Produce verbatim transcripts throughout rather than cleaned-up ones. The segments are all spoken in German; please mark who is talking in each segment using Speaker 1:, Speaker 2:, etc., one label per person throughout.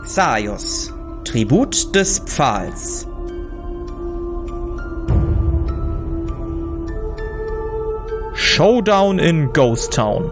Speaker 1: Zaius, Tribut des Pfahls. Showdown in Ghost Town.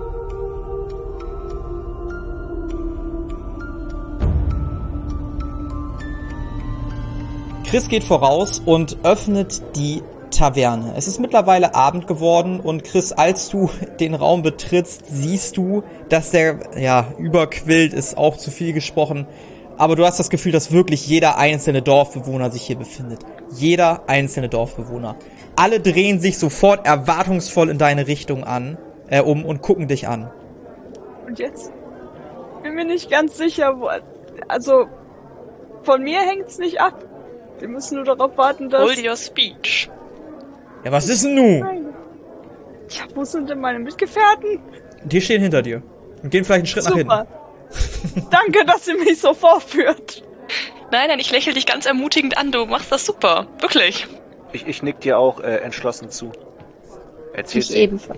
Speaker 1: Chris geht voraus und öffnet die Taverne. Es ist mittlerweile Abend geworden und Chris, als du den Raum betrittst, siehst du, dass der, ja, überquillt ist, auch zu viel gesprochen. Aber du hast das Gefühl, dass wirklich jeder einzelne Dorfbewohner sich hier befindet. Jeder einzelne Dorfbewohner. Alle drehen sich sofort erwartungsvoll in deine Richtung an, äh, um und gucken dich an.
Speaker 2: Und jetzt? Bin mir nicht ganz sicher, wo, also, von mir hängt's nicht ab. Wir müssen nur darauf warten, dass...
Speaker 3: Hold your speech.
Speaker 1: Ja, was ist denn nun?
Speaker 2: Ja, wo sind denn meine Mitgefährten?
Speaker 1: Die stehen hinter dir und gehen vielleicht einen Schritt
Speaker 2: Super.
Speaker 1: nach hinten.
Speaker 2: Danke, dass ihr mich so vorführt.
Speaker 3: Nein, nein, ich lächle dich ganz ermutigend an, du machst das super. Wirklich.
Speaker 4: Ich, ich nick dir auch äh, entschlossen zu. Erzähl's
Speaker 5: Ich ebenfalls.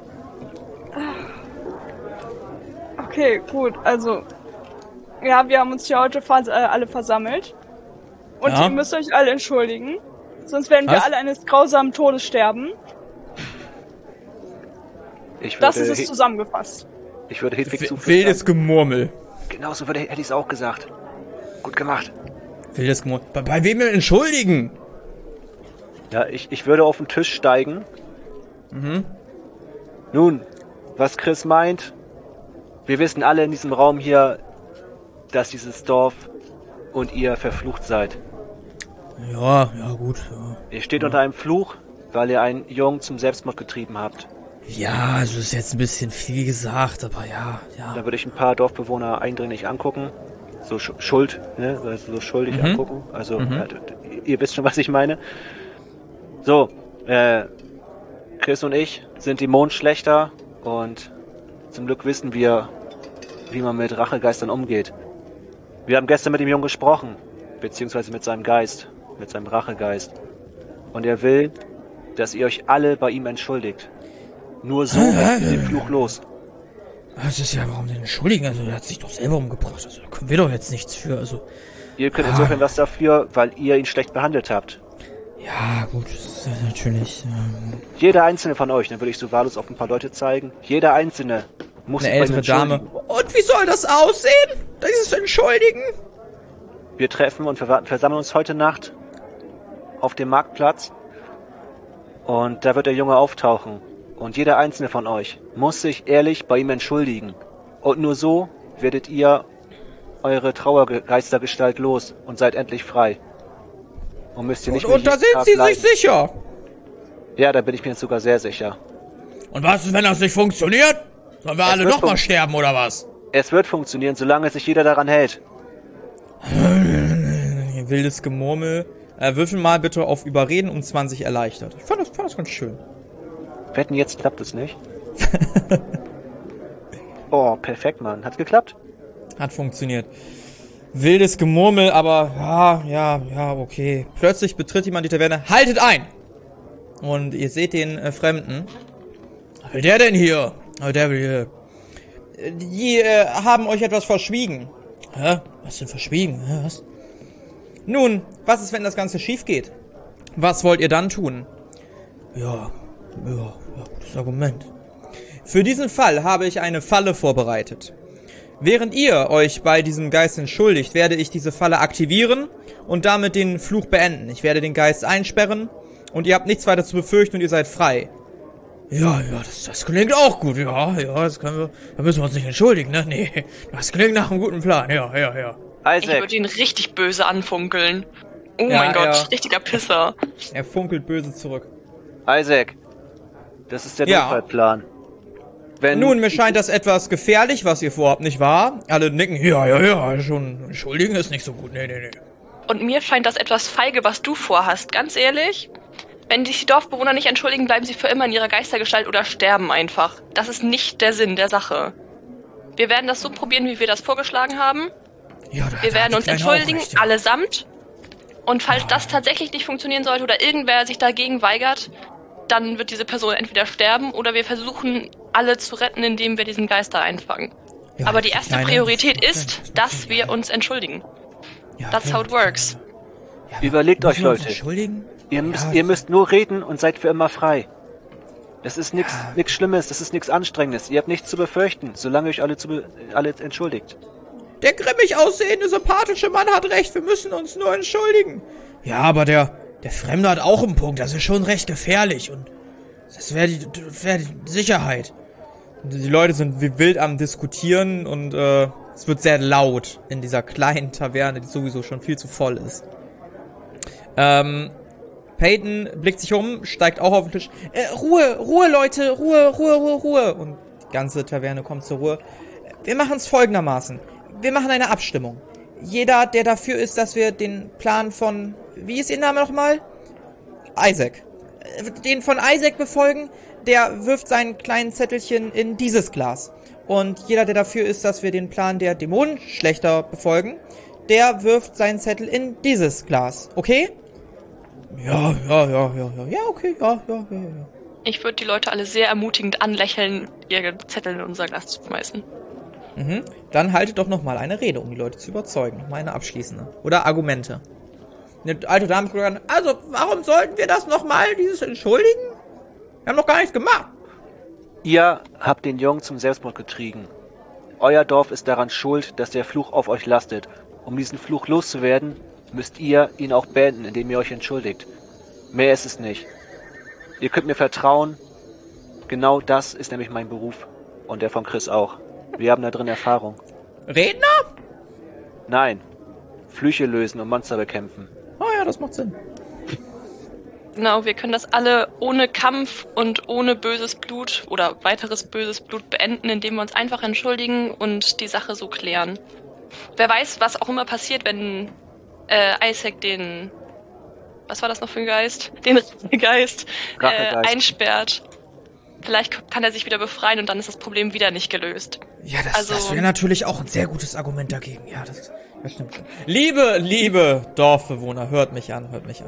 Speaker 2: Okay, gut, also... Ja, wir haben uns hier heute vers- äh, alle versammelt. Und
Speaker 1: Ja.
Speaker 2: ihr müsst euch alle entschuldigen. Sonst werden wir
Speaker 1: Was?
Speaker 2: alle eines grausamen Todes sterben.
Speaker 4: Ich würde,
Speaker 2: Das ist es
Speaker 4: He-
Speaker 2: zusammengefasst.
Speaker 4: Ich würde Hedwig
Speaker 1: W-
Speaker 4: zuflüstern.
Speaker 1: Wildes Gemurmel.
Speaker 4: Genauso würde, hätte ich es auch gesagt. Gut gemacht.
Speaker 1: Wildes Gemurmel. Bei, bei wem denn entschuldigen?
Speaker 4: Ja, ich, ich würde auf den Tisch steigen.
Speaker 1: Mhm.
Speaker 4: Nun, was Chris meint, wir wissen alle in diesem Raum hier, dass dieses Dorf und ihr verflucht seid.
Speaker 1: Ja, ja gut. Ja.
Speaker 4: Ihr steht unter einem Fluch, weil ihr einen Jungen zum Selbstmord getrieben habt.
Speaker 1: Ja, also ist jetzt ein bisschen viel gesagt, aber ja, ja.
Speaker 4: Da würde ich ein paar Dorfbewohner eindringlich angucken. So Sch Schuld, ne? Also so schuldig
Speaker 1: Mhm.
Speaker 4: angucken. Also,
Speaker 1: Mhm.
Speaker 4: ja, d- d- ihr wisst schon, was ich meine. So, äh, Chris und ich sind die Mondschlechter und zum Glück wissen wir, wie man mit Rachegeistern umgeht. Wir haben gestern mit dem Jungen gesprochen, beziehungsweise mit seinem Geist, mit seinem Rachegeist. Und er will, dass ihr euch alle bei ihm entschuldigt. Nur so werdet ihr den Fluch los.
Speaker 1: Das ist ja, warum denn entschuldigen? Also, er hat sich doch selber umgebracht. Also, da können wir doch jetzt nichts für. Also,
Speaker 4: Ihr könnt insofern was dafür, weil ihr ihn schlecht behandelt habt.
Speaker 1: ja, gut, das ist ja natürlich ähm,
Speaker 4: Jeder einzelne von euch, dann würde ich so wahllos auf ein paar Leute zeigen, jeder einzelne muss
Speaker 1: eine
Speaker 4: sich bei ihm
Speaker 1: ältere Dame.
Speaker 4: entschuldigen.
Speaker 1: Und wie soll das aussehen? Dieses Entschuldigen?
Speaker 4: Wir treffen und ver versammeln uns heute Nacht auf dem Marktplatz und da wird der Junge auftauchen. Und jeder einzelne von euch muss sich ehrlich bei ihm entschuldigen. Und nur so werdet ihr eure Trauergeistergestalt los und seid endlich frei. Und müsst ihr nicht
Speaker 1: Und,
Speaker 4: mehr
Speaker 1: und da
Speaker 4: jeden
Speaker 1: sind
Speaker 4: Tag
Speaker 1: sie sich
Speaker 4: leiden.
Speaker 1: sicher.
Speaker 4: Ja, da bin ich mir jetzt sogar sehr sicher.
Speaker 1: Und was ist, wenn das nicht funktioniert? Sollen wir
Speaker 4: Es
Speaker 1: alle
Speaker 4: wird
Speaker 1: nochmal
Speaker 4: fun-
Speaker 1: sterben, oder was?
Speaker 4: Es wird funktionieren, solange sich jeder daran hält.
Speaker 1: Wildes Gemurmel. Äh, würfel mal bitte auf Überreden um zwanzig erleichtert. Ich fand das, fand das ganz schön.
Speaker 4: Wetten, jetzt klappt es nicht. Oh, perfekt, Mann. Hat's geklappt?
Speaker 1: Hat funktioniert. Wildes Gemurmel, aber ja, ja, ja, okay. Plötzlich betritt jemand die Taverne. Haltet ein! Und ihr seht den äh, Fremden. Was will der denn hier? Oh, der will hier. Äh, Die äh, haben euch etwas verschwiegen. Hä? Was denn verschwiegen? Hä, was? Nun, was ist, wenn das Ganze schief geht? Was wollt ihr dann tun? Ja, ja, ja, gutes Argument. Für diesen Fall habe ich eine Falle vorbereitet. Während ihr euch bei diesem Geist entschuldigt, werde ich diese Falle aktivieren und damit den Fluch beenden. Ich werde den Geist einsperren und ihr habt nichts weiter zu befürchten und ihr seid frei. Ja, ja, das, das klingt auch gut. Ja, ja, das können wir, da müssen wir uns nicht entschuldigen, ne? Nee, das klingt nach einem guten Plan. Ja, ja, ja.
Speaker 3: Ich
Speaker 4: Isaac,
Speaker 3: würde ihn richtig böse anfunkeln. Oh
Speaker 1: Ja,
Speaker 3: mein Gott,
Speaker 1: ja.
Speaker 3: richtiger Pisser.
Speaker 1: Er funkelt böse zurück.
Speaker 4: Isaac, das ist der
Speaker 1: Ja.
Speaker 4: Notfallplan. Wenn
Speaker 1: Nun, mir scheint das etwas gefährlich, was ihr vorhabt, nicht wahr? Alle nicken, ja, ja, ja, schon, entschuldigen ist nicht so gut, nee, nee, nee.
Speaker 3: Und mir scheint das etwas feige, was du vorhast. Ganz ehrlich, wenn sich die Dorfbewohner nicht entschuldigen, bleiben sie für immer in ihrer Geistergestalt oder sterben einfach. Das ist nicht der Sinn der Sache. Wir werden das so probieren, wie wir das vorgeschlagen haben.
Speaker 1: Ja, da,
Speaker 3: Wir
Speaker 1: da
Speaker 3: werden
Speaker 1: hat
Speaker 3: uns
Speaker 1: die Kleine
Speaker 3: entschuldigen,
Speaker 1: auch recht, ja.
Speaker 3: allesamt. Und falls das tatsächlich nicht funktionieren sollte oder irgendwer sich dagegen weigert, dann wird diese Person entweder sterben oder wir versuchen, alle zu retten, indem wir diesen Geister einfangen.
Speaker 1: Ja,
Speaker 3: Aber die erste
Speaker 1: kleine-
Speaker 3: Priorität
Speaker 1: das
Speaker 3: ist,
Speaker 1: macht Sinn,
Speaker 3: dass
Speaker 1: das
Speaker 3: wir
Speaker 1: macht Sinn.
Speaker 3: uns entschuldigen.
Speaker 1: Ja,
Speaker 3: That's how it works.
Speaker 1: Ja, aber
Speaker 4: Überlegt
Speaker 1: müssen
Speaker 4: euch,
Speaker 1: wir uns
Speaker 4: Leute.
Speaker 1: Entschuldigen?
Speaker 4: Ihr müsst,
Speaker 1: Ja,
Speaker 4: ihr müsst nur reden und seid für immer frei. Das ist nichts
Speaker 1: Ja.
Speaker 4: nichts Schlimmes, das ist nichts Anstrengendes. Ihr habt nichts zu befürchten, solange ihr euch alle, zu be alle entschuldigt.
Speaker 1: Der grimmig aussehende, sympathische Mann hat recht, wir müssen uns nur entschuldigen. Ja, aber der, der Fremde hat auch einen Punkt, das ist schon recht gefährlich und das wäre die, wär die Sicherheit. Und die Leute sind wie wild am Diskutieren und äh, es wird sehr laut in dieser kleinen Taverne, die sowieso schon viel zu voll ist. Ähm, Peyton blickt sich um, steigt auch auf den Tisch. Äh, Ruhe, Ruhe, Leute, Ruhe, Ruhe, Ruhe, Ruhe. Und die ganze Taverne kommt zur Ruhe. Wir machen es folgendermaßen. Wir machen eine Abstimmung. Jeder, der dafür ist, dass wir den Plan von... Wie ist Ihr Name nochmal? Isaac. Äh, Den von Isaac befolgen, der wirft sein kleines Zettelchen in dieses Glas. Und jeder, der dafür ist, dass wir den Plan der Dämonenschlechter befolgen, der wirft seinen Zettel in dieses Glas. Okay? Ja, ja, ja, ja, ja. Ja, okay, ja, ja, ja, ja.
Speaker 3: Ich würde die Leute alle sehr ermutigend anlächeln, ihre Zettel in unser Glas zu schmeißen.
Speaker 1: Mhm. Dann haltet doch nochmal eine Rede, um die Leute zu überzeugen. Nochmal eine abschließende. Oder Argumente. Eine alte Dame guckt an, also, warum sollten wir das nochmal, dieses Entschuldigen? Wir haben doch gar nichts gemacht.
Speaker 4: Ihr habt den Jungen zum Selbstmord getrieben. Euer Dorf ist daran schuld, dass der Fluch auf euch lastet. Um diesen Fluch loszuwerden, müsst ihr ihn auch beenden, indem ihr euch entschuldigt. Mehr ist es nicht. Ihr könnt mir vertrauen. Genau das ist nämlich mein Beruf. Und der von Chris auch. Wir haben da drin Erfahrung.
Speaker 1: Redner?
Speaker 4: Nein. Flüche lösen und Monster bekämpfen.
Speaker 1: Oh ja, das macht Sinn.
Speaker 3: Genau, wir können das alle ohne Kampf und ohne böses Blut oder weiteres böses Blut beenden, indem wir uns einfach entschuldigen und die Sache so klären. Wer weiß, was auch immer passiert, wenn äh, Isaac den... Was war das noch für ein Geist? Den Geist äh,
Speaker 4: Rachegeist.
Speaker 3: einsperrt. Vielleicht kann er sich wieder befreien und dann ist das Problem wieder nicht gelöst.
Speaker 1: Ja, das,
Speaker 3: Also-
Speaker 1: das wäre natürlich auch ein sehr gutes Argument dagegen. Ja, das, das stimmt schon. Liebe, liebe Dorfbewohner, hört mich an, hört mich an.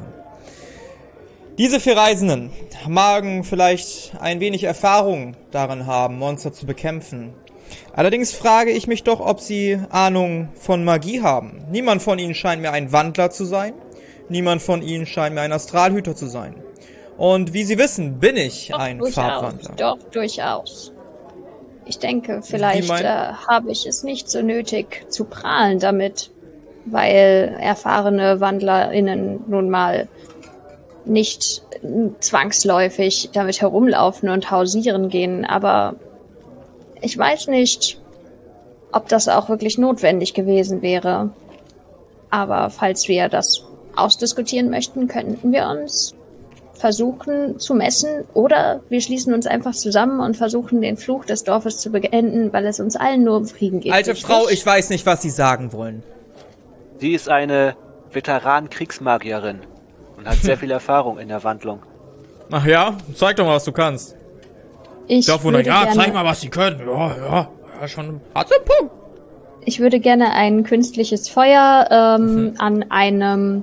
Speaker 1: Diese vier Reisenden magen vielleicht ein wenig Erfahrung darin haben, Monster zu bekämpfen. Allerdings frage ich mich doch, ob sie Ahnung von Magie haben. Niemand von ihnen scheint mir ein Wandler zu sein. Niemand von ihnen scheint mir ein Astralhüter zu sein. Und wie Sie wissen, bin ich
Speaker 5: Doch,
Speaker 1: ein
Speaker 5: durchaus.
Speaker 1: Farbwandler.
Speaker 5: Doch, durchaus. Ich denke, vielleicht
Speaker 1: meinen-
Speaker 5: äh, habe ich es nicht so nötig zu prahlen damit, weil erfahrene WandlerInnen nun mal nicht zwangsläufig damit herumlaufen und hausieren gehen, aber ich weiß nicht, ob das auch wirklich notwendig gewesen wäre. Aber falls wir das ausdiskutieren möchten, könnten wir uns versuchen zu messen oder wir schließen uns einfach zusammen und versuchen den Fluch des Dorfes zu beenden, weil es uns allen nur um Frieden geht.
Speaker 1: Alte
Speaker 5: richtig?
Speaker 1: Frau, ich weiß nicht, was Sie sagen wollen.
Speaker 4: Sie ist eine Veteran-Kriegsmagierin und hat sehr viel Erfahrung in der Wandlung.
Speaker 1: Ach ja? Zeig doch mal, was du kannst.
Speaker 5: Ich
Speaker 1: Dorfbewohner,
Speaker 5: würde
Speaker 1: ja,
Speaker 5: gerne,
Speaker 1: zeig mal, was Sie können. Ja, ja, ja, schon. Hat sie einen Punkt.
Speaker 5: Ich würde gerne ein künstliches Feuer ähm,
Speaker 1: Mhm.
Speaker 5: an einem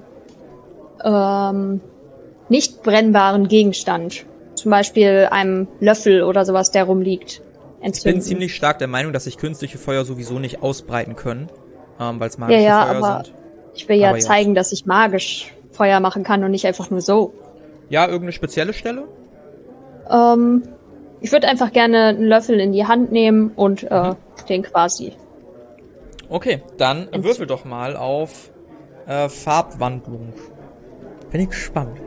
Speaker 5: ähm, nicht brennbaren Gegenstand, zum Beispiel einem Löffel oder sowas, der rumliegt,
Speaker 1: Ich bin
Speaker 5: entzünden.
Speaker 1: ziemlich stark der Meinung, dass sich künstliche Feuer sowieso nicht ausbreiten können, ähm, weil es
Speaker 5: Ja,
Speaker 1: magische
Speaker 5: ja,
Speaker 1: Feuer
Speaker 5: aber
Speaker 1: sind.
Speaker 5: ich will ja
Speaker 1: Aber ja.
Speaker 5: zeigen, dass ich magisch Feuer machen kann und nicht einfach nur so.
Speaker 1: Ja, irgendeine spezielle Stelle?
Speaker 5: Ähm, ich würde einfach gerne einen Löffel in die Hand nehmen und äh,
Speaker 1: Mhm.
Speaker 5: den quasi.
Speaker 1: Okay, dann
Speaker 5: Entzü-
Speaker 1: würfel doch mal auf äh, Farbwandlung. Bin ich gespannt.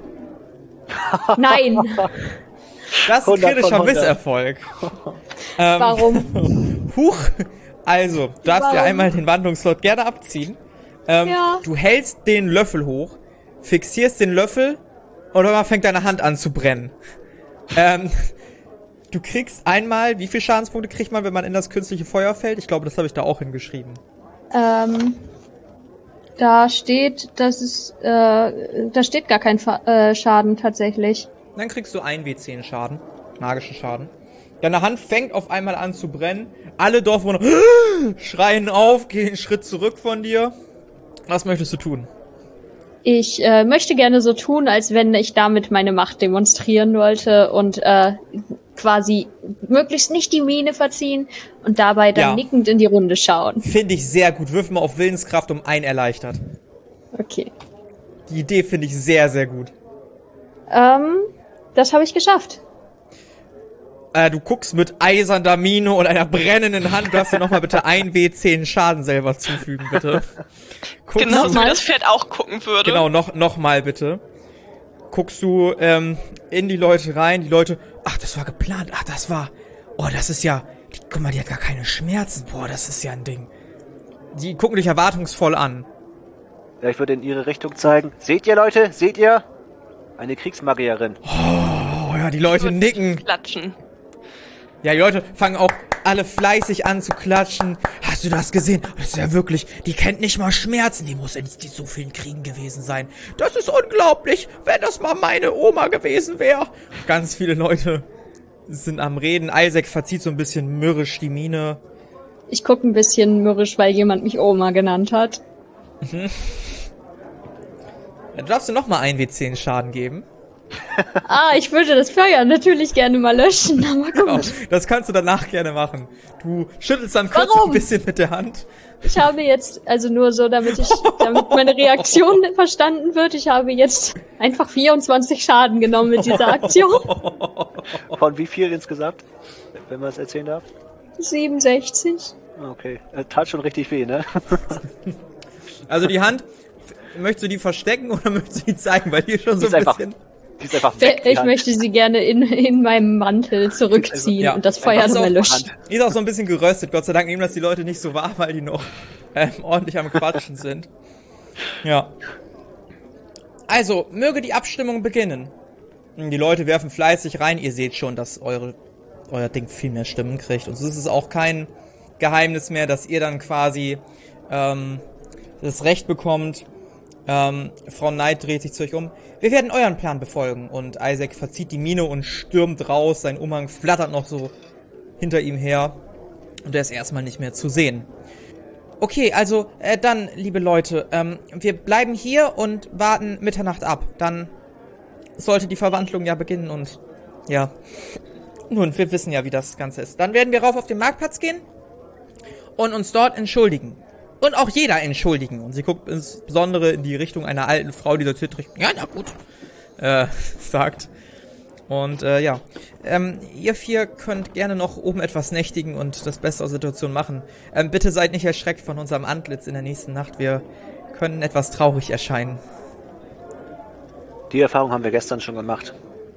Speaker 5: Nein!
Speaker 1: Das ist ein
Speaker 4: hundert von
Speaker 1: kritischer
Speaker 4: hundert.
Speaker 1: Misserfolg. ähm,
Speaker 5: Warum?
Speaker 1: Huch. Also, du darfst dir
Speaker 5: Warum?
Speaker 1: einmal den Wandlungslot gerne abziehen. Ähm,
Speaker 5: Ja.
Speaker 1: Du hältst den Löffel hoch, fixierst den Löffel und dann fängt deine Hand an zu brennen. ähm, du kriegst einmal, wie viel Schadenspunkte kriegt man, wenn man in das künstliche Feuer fällt? Ich glaube, das habe ich da auch hingeschrieben.
Speaker 5: Ähm, da steht, dass es, äh, da steht gar kein Fa äh, Schaden tatsächlich.
Speaker 1: Dann kriegst du ein W zehn Schaden. Magischen Schaden. Deine Hand fängt auf einmal an zu brennen. Alle Dorfbewohner schreien auf, gehen einen Schritt zurück von dir. Was möchtest du tun?
Speaker 5: Ich äh, möchte gerne so tun, als wenn ich damit meine Macht demonstrieren wollte und äh, quasi möglichst nicht die Miene verziehen und dabei dann
Speaker 1: Ja.
Speaker 5: nickend in die Runde schauen.
Speaker 1: Finde ich sehr gut. Wirf mal auf Willenskraft um ein erleichtert.
Speaker 5: Okay.
Speaker 1: Die Idee finde ich sehr, sehr gut.
Speaker 5: Ähm, das habe ich geschafft.
Speaker 1: Äh, du guckst mit eiserner Miene und einer brennenden Hand. Du darfst dir nochmal bitte ein W zehn Schaden selber zufügen, bitte. Guckst
Speaker 3: Genauso
Speaker 1: du,
Speaker 3: wie das Pferd auch gucken würde.
Speaker 1: genau, noch, noch mal bitte. Guckst du ähm, in die Leute rein, die Leute, ach, das war geplant, ach, das war, oh, das ist ja, die, guck mal, die hat gar keine Schmerzen, boah, das ist ja ein Ding. Die gucken dich erwartungsvoll an.
Speaker 4: Ja, ich würde in ihre Richtung zeigen. Seht ihr, Leute? Seht ihr? Eine Kriegsmagierin.
Speaker 1: Oh ja, die Leute nicken.
Speaker 3: Klatschen.
Speaker 1: Ja, die Leute fangen auch alle fleißig an zu klatschen. Hast du das gesehen? Das ist ja wirklich, die kennt nicht mal Schmerzen. Die muss in so vielen Kriegen gewesen sein. Das ist unglaublich, wenn das mal meine Oma gewesen wäre. Ganz viele Leute sind am Reden. Isaac verzieht so ein bisschen mürrisch die Miene.
Speaker 5: Ich gucke ein bisschen mürrisch, weil jemand mich Oma genannt hat.
Speaker 1: Du darfst dir nochmal ein W zehn Schaden geben.
Speaker 5: Ah, ich würde das Feuer natürlich gerne mal löschen, aber
Speaker 1: Genau,
Speaker 5: gut.
Speaker 1: das kannst du danach gerne machen. Du schüttelst dann kurz
Speaker 5: Warum?
Speaker 1: ein bisschen mit der Hand.
Speaker 5: Ich habe jetzt, also nur so, damit ich, damit meine Reaktion verstanden wird, ich habe jetzt einfach vierundzwanzig Schaden genommen mit dieser Aktion.
Speaker 4: Von wie viel insgesamt? Wenn man es erzählen darf?
Speaker 5: siebenundsechzig.
Speaker 4: Okay. Äh, tat schon richtig weh, ne?
Speaker 1: Also die Hand, möchtest du die verstecken oder möchtest du die zeigen? Weil die ist schon so
Speaker 4: Die
Speaker 1: ein
Speaker 4: ist einfach-
Speaker 1: bisschen...
Speaker 4: Die ist einfach weg. die
Speaker 5: Ich
Speaker 4: Hand.
Speaker 5: möchte sie gerne in, in meinem Mantel zurückziehen
Speaker 1: Ja.
Speaker 5: und das Feuer
Speaker 1: Pass auf,
Speaker 5: dabei löschen.
Speaker 1: Die ist auch so ein bisschen geröstet. Gott sei Dank nehmen das die Leute nicht so wahr, weil die noch ähm, ordentlich am Quatschen sind. Ja. Also, möge die Abstimmung beginnen. Die Leute werfen fleißig rein. Ihr seht schon, dass eure, euer Ding viel mehr Stimmen kriegt. Und so ist es auch kein Geheimnis mehr, dass ihr dann quasi ähm, das Recht bekommt. Ähm, Frau Knight dreht sich zu euch um. Wir werden euren Plan befolgen. Und Isaac verzieht die Miene und stürmt raus. Sein Umhang flattert noch so hinter ihm her. Und er ist erstmal nicht mehr zu sehen. Okay, also äh, dann, liebe Leute, ähm, wir bleiben hier und warten Mitternacht ab. Dann sollte die Verwandlung ja beginnen und ja. Nun, wir wissen ja, wie das Ganze ist. Dann werden wir rauf auf den Marktplatz gehen und uns dort entschuldigen. Und auch jeder entschuldigen. Und sie guckt insbesondere in die Richtung einer alten Frau, die so zittrig, ja, na gut, äh, sagt. Und, äh, ja. Ähm, ihr vier könnt gerne noch oben etwas nächtigen und das Beste aus der Situation machen. Ähm, bitte seid nicht erschreckt von unserem Antlitz in der nächsten Nacht. Wir können etwas traurig erscheinen.
Speaker 4: Die Erfahrung haben wir gestern schon gemacht.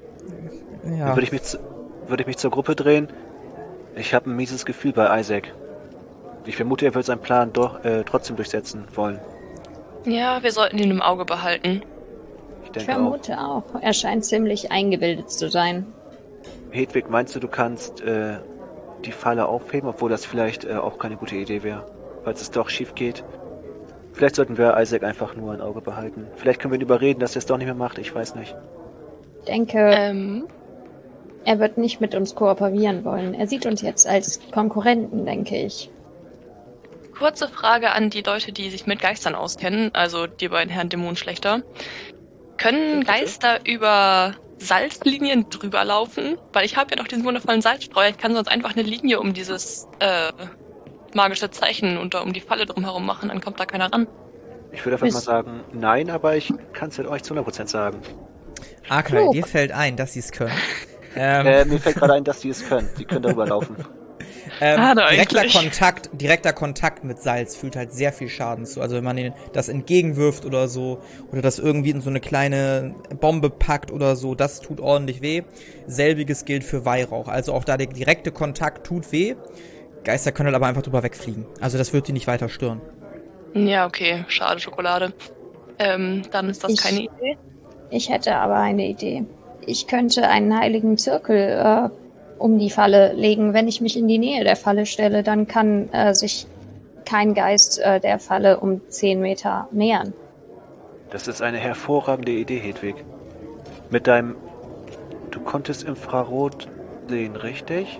Speaker 1: Ja.
Speaker 4: Würde ich mich, zu- würde ich mich zur Gruppe drehen? Ich habe ein mieses Gefühl bei Isaac. Ich vermute, er wird seinen Plan doch äh, trotzdem durchsetzen wollen.
Speaker 3: Ja, wir sollten ihn im Auge behalten.
Speaker 4: Ich
Speaker 5: Ich
Speaker 4: denke auch.
Speaker 5: vermute auch. Er scheint ziemlich eingebildet zu sein.
Speaker 4: Hedwig, meinst du, du kannst äh, die Falle aufheben, obwohl das vielleicht äh, auch keine gute Idee wäre, falls es doch schief geht? Vielleicht sollten wir Isaac einfach nur ein Auge behalten. Vielleicht können wir ihn überreden, dass er es doch nicht mehr macht, ich weiß nicht.
Speaker 5: Ich denke,
Speaker 3: Ähm,
Speaker 5: er wird nicht mit uns kooperieren wollen. Er sieht uns jetzt als Konkurrenten, denke ich.
Speaker 3: kurze Frage an die Leute, die sich mit Geistern auskennen, also die beiden Herren Dämonenschlechter. Können Geister über Salzlinien drüber laufen? Weil ich habe ja noch diesen wundervollen Salzstreuer. Ich kann sonst einfach eine Linie um dieses äh, magische Zeichen und um die Falle drumherum machen, dann kommt da keiner ran.
Speaker 4: Ich würde einfach
Speaker 5: Ist-
Speaker 4: mal sagen, nein, aber ich kann es euch zu hundert Prozent sagen.
Speaker 1: Akai,
Speaker 5: Klug.
Speaker 1: dir fällt ein, dass sie es können. Ähm,
Speaker 4: Äh, mir fällt gerade ein, dass die es können. Die können darüber laufen.
Speaker 1: Ähm,
Speaker 3: Schade
Speaker 1: direkter
Speaker 3: eigentlich.
Speaker 1: Kontakt, direkter Kontakt mit Salz fühlt halt sehr viel Schaden zu. Also wenn man den, das entgegenwirft oder so, oder das irgendwie in so eine kleine Bombe packt oder so, das tut ordentlich weh. Selbiges gilt für Weihrauch. Also auch da der direkte Kontakt tut weh. Geister können halt aber einfach drüber wegfliegen. Also das wird die nicht weiter stören.
Speaker 3: Ja, okay, schade Schokolade. Ähm, dann ist das
Speaker 5: Ich-
Speaker 3: keine Idee.
Speaker 5: Ich hätte aber eine Idee. Ich könnte einen heiligen Zirkel äh, um die Falle legen. Wenn ich mich in die Nähe der Falle stelle, dann kann äh, sich kein Geist äh, der Falle um zehn Meter nähern.
Speaker 4: Das ist eine hervorragende Idee, Hedwig. Mit deinem... Du konntest Infrarot sehen, richtig?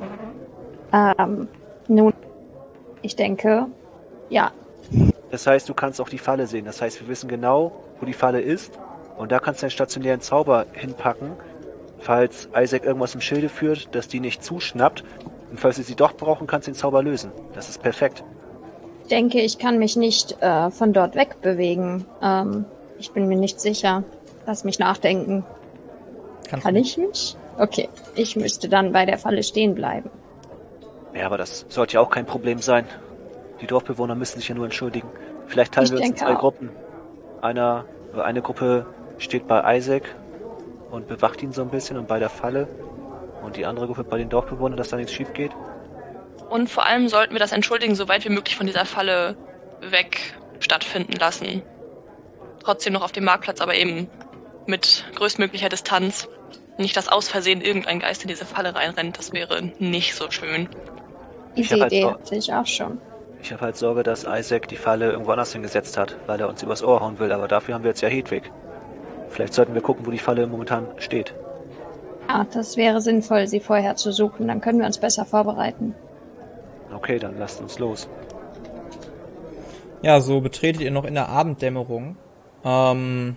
Speaker 5: Ähm, nun, ich denke, ja.
Speaker 4: Das heißt, du kannst auch die Falle sehen. Das heißt, wir wissen genau, wo die Falle ist. Und da kannst du einen stationären Zauber hinpacken, falls Isaac irgendwas im Schilde führt, dass die nicht zuschnappt. Und falls sie sie doch brauchen, kannst du den Zauber lösen. Das ist perfekt.
Speaker 5: Ich denke, ich kann mich nicht äh, von dort wegbewegen. Ähm, ich bin mir nicht sicher. Lass mich nachdenken.
Speaker 1: Kannst
Speaker 5: Kann
Speaker 1: du
Speaker 5: ich mich? Okay, ich müsste dann bei der Falle stehen bleiben.
Speaker 4: Ja, aber das sollte ja auch kein Problem sein. Die Dorfbewohner müssen sich ja nur entschuldigen. Vielleicht teilen
Speaker 5: Ich
Speaker 4: wir uns in
Speaker 5: denke
Speaker 4: zwei
Speaker 5: auch.
Speaker 4: Gruppen. Einer, eine Gruppe steht bei Isaac und bewacht ihn so ein bisschen und bei der Falle. Und die andere Gruppe bei den Dorfbewohnern, dass da nichts schief geht.
Speaker 3: Und vor allem sollten wir das Entschuldigen so weit wie möglich von dieser Falle weg stattfinden lassen. Trotzdem noch auf dem Marktplatz, aber eben mit größtmöglicher Distanz. Nicht, dass aus Versehen irgendein Geist in diese Falle reinrennt. Das wäre nicht so schön.
Speaker 4: Ich
Speaker 5: Diese
Speaker 4: hab halt
Speaker 5: Idee
Speaker 4: so-
Speaker 5: hatte ich auch schon.
Speaker 4: Ich habe halt Sorge, dass Isaac die Falle irgendwo anders hingesetzt hat, weil er uns übers Ohr hauen will. Aber dafür haben wir jetzt ja Hedwig. Vielleicht sollten wir gucken, wo die Falle momentan steht.
Speaker 5: Ja, das wäre sinnvoll, sie vorher zu suchen. Dann können wir uns besser vorbereiten.
Speaker 4: Okay, dann lasst uns los.
Speaker 1: Ja, so betretet ihr noch in der Abenddämmerung ähm,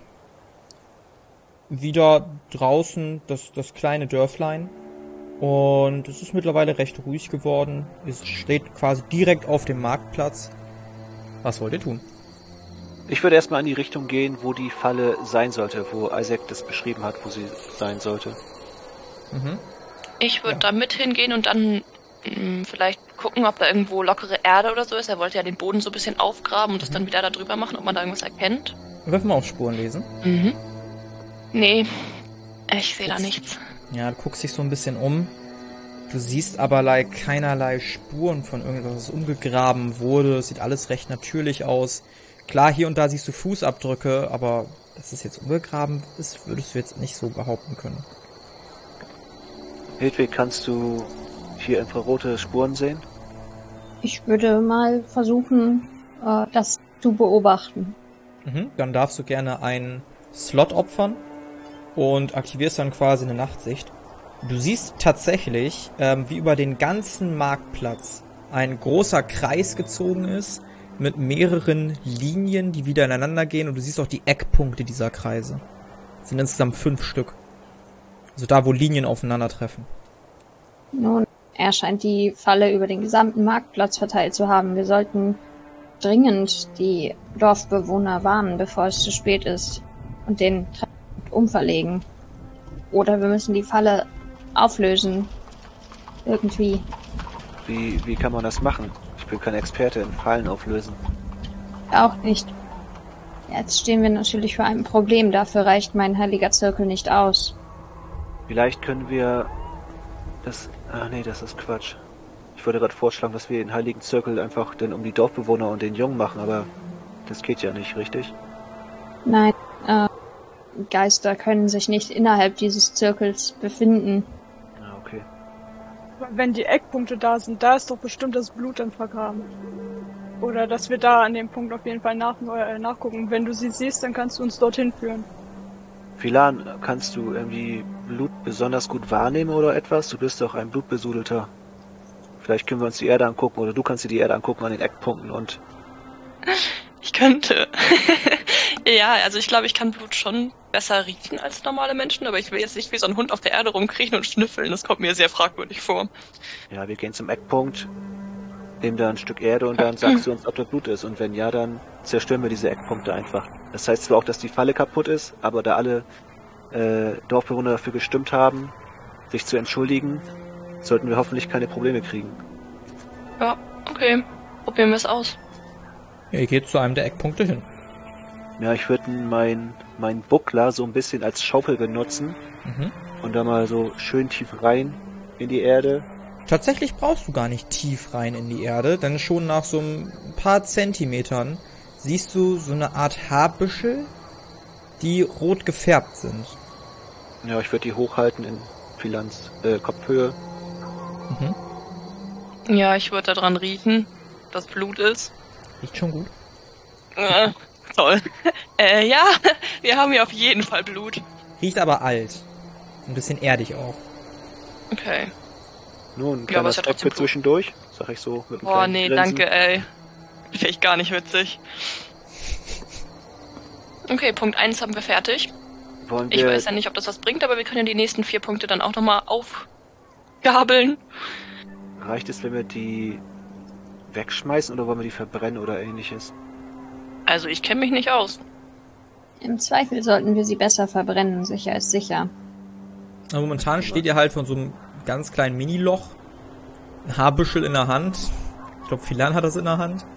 Speaker 1: wieder draußen das, das kleine Dörflein. Und es ist mittlerweile recht ruhig geworden. Es steht quasi direkt auf dem Marktplatz. Was wollt ihr tun?
Speaker 4: Ich würde erstmal in die Richtung gehen, wo die Falle sein sollte, wo Isaac das beschrieben hat, wo sie sein sollte.
Speaker 1: Mhm.
Speaker 3: Ich würde
Speaker 1: Ja.
Speaker 3: da mit hingehen und dann mh, vielleicht gucken, ob da irgendwo lockere Erde oder so ist. Er wollte ja den Boden so ein bisschen aufgraben und das dann wieder da drüber machen, ob man da irgendwas erkennt.
Speaker 1: Wirf mal auf Spuren lesen.
Speaker 3: Mhm. Nee, ich sehe da nichts.
Speaker 1: Ja, du guckst dich so ein bisschen um. Du siehst aber like, keinerlei Spuren von irgendwas, was umgegraben wurde. Es sieht alles recht natürlich aus. Klar, hier und da siehst du Fußabdrücke, aber dass es jetzt umgegraben ist, würdest du jetzt nicht so behaupten können.
Speaker 4: Hedwig, kannst du hier infrarote Spuren sehen?
Speaker 5: Ich würde mal versuchen, äh, das zu beobachten.
Speaker 1: Mhm. Dann darfst du gerne einen Slot opfern und aktivierst dann quasi eine Nachtsicht. Du siehst tatsächlich, ähm, wie über den ganzen Marktplatz ein großer Kreis gezogen ist mit mehreren Linien, die wieder ineinander gehen, und du siehst auch die Eckpunkte dieser Kreise. Das sind insgesamt fünf Stück. Also da, wo Linien aufeinandertreffen.
Speaker 5: Nun, er scheint die Falle über den gesamten Marktplatz verteilt zu haben. Wir sollten dringend die Dorfbewohner warnen, bevor es zu spät ist, und den Treffpunkt umverlegen. Oder wir müssen die Falle auflösen. Irgendwie.
Speaker 4: Wie, wie kann man das machen? Ich bin kein Experte in Fallen auflösen.
Speaker 5: Auch nicht. Jetzt stehen wir natürlich vor einem Problem. Dafür reicht mein heiliger Zirkel nicht aus.
Speaker 4: Vielleicht können wir das... Ah nee, das ist Quatsch. Ich würde gerade vorschlagen, dass wir den Heiligen Zirkel einfach dann um die Dorfbewohner und den Jungen machen, aber das geht ja nicht, richtig?
Speaker 5: Nein, äh, Geister können sich nicht innerhalb dieses Zirkels befinden.
Speaker 4: Ah, okay.
Speaker 2: Wenn die Eckpunkte da sind, da ist doch bestimmt das Blut dann vergraben. Oder dass wir da an dem Punkt auf jeden Fall nach, äh, nachgucken. Wenn du sie siehst, dann kannst du uns dorthin führen.
Speaker 4: Philan, kannst du irgendwie Blut besonders gut wahrnehmen oder etwas? Du bist doch ein Blutbesudelter. Vielleicht können wir uns die Erde angucken oder du kannst dir die Erde angucken an den Eckpunkten und...
Speaker 3: Ich könnte. Ja, also ich glaube, ich kann Blut schon besser riechen als normale Menschen, aber ich will jetzt nicht wie so ein Hund auf der Erde rumkriechen und schnüffeln. Das kommt mir sehr fragwürdig vor.
Speaker 4: Ja, wir gehen zum Eckpunkt, nehmen da ein Stück Erde und dann sagst du uns, ob da Blut ist. Und wenn ja, dann zerstören wir diese Eckpunkte einfach. Das heißt zwar auch, dass die Falle kaputt ist, aber da alle äh, Dorfbewohner dafür gestimmt haben, sich zu entschuldigen, sollten wir hoffentlich keine Probleme kriegen.
Speaker 3: Ja, okay. Probieren wir es aus.
Speaker 1: Ja, ihr geht zu einem der Eckpunkte hin.
Speaker 4: Ja, ich würde mein, mein Buckler so ein bisschen als Schaufel benutzen
Speaker 1: Mhm.
Speaker 4: und da mal so schön tief rein in die Erde.
Speaker 1: Tatsächlich brauchst du gar nicht tief rein in die Erde, denn schon nach so ein paar Zentimetern siehst du so eine Art Haarbüschel, die rot gefärbt sind.
Speaker 4: Ja, ich würde die hochhalten in Philans äh, Kopfhöhe.
Speaker 1: Mhm.
Speaker 3: Ja, ich würde daran riechen, dass Blut ist.
Speaker 1: Riecht schon gut.
Speaker 3: Äh, toll. äh, ja, wir haben hier auf jeden Fall Blut.
Speaker 1: Riecht aber alt. Ein bisschen erdig auch.
Speaker 3: Okay.
Speaker 4: Nun, ein
Speaker 3: Ja,
Speaker 4: kleiner
Speaker 3: aber ist ja
Speaker 4: Snack
Speaker 3: trotzdem
Speaker 4: für zwischendurch, sag ich so mit einem
Speaker 3: Boah,
Speaker 4: kleinen
Speaker 3: nee,
Speaker 4: Grinsen.
Speaker 3: danke, ey. Finde ich gar nicht witzig. Okay, Punkt eins haben wir fertig.
Speaker 4: Wollen
Speaker 3: Ich
Speaker 4: wir,
Speaker 3: weiß ja nicht, ob das was bringt, aber wir können ja die nächsten vier Punkte dann auch nochmal aufgabeln.
Speaker 4: reicht es, wenn wir die wegschmeißen oder wollen wir die verbrennen oder ähnliches?
Speaker 3: Also ich kenne mich nicht aus.
Speaker 5: Im Zweifel sollten wir sie besser verbrennen, sicher ist sicher.
Speaker 1: Aber momentan steht ihr halt von so einem ganz kleinen Mini-Loch. Ein Haarbüschel in der Hand. Ich glaube, Philan hat das in der Hand.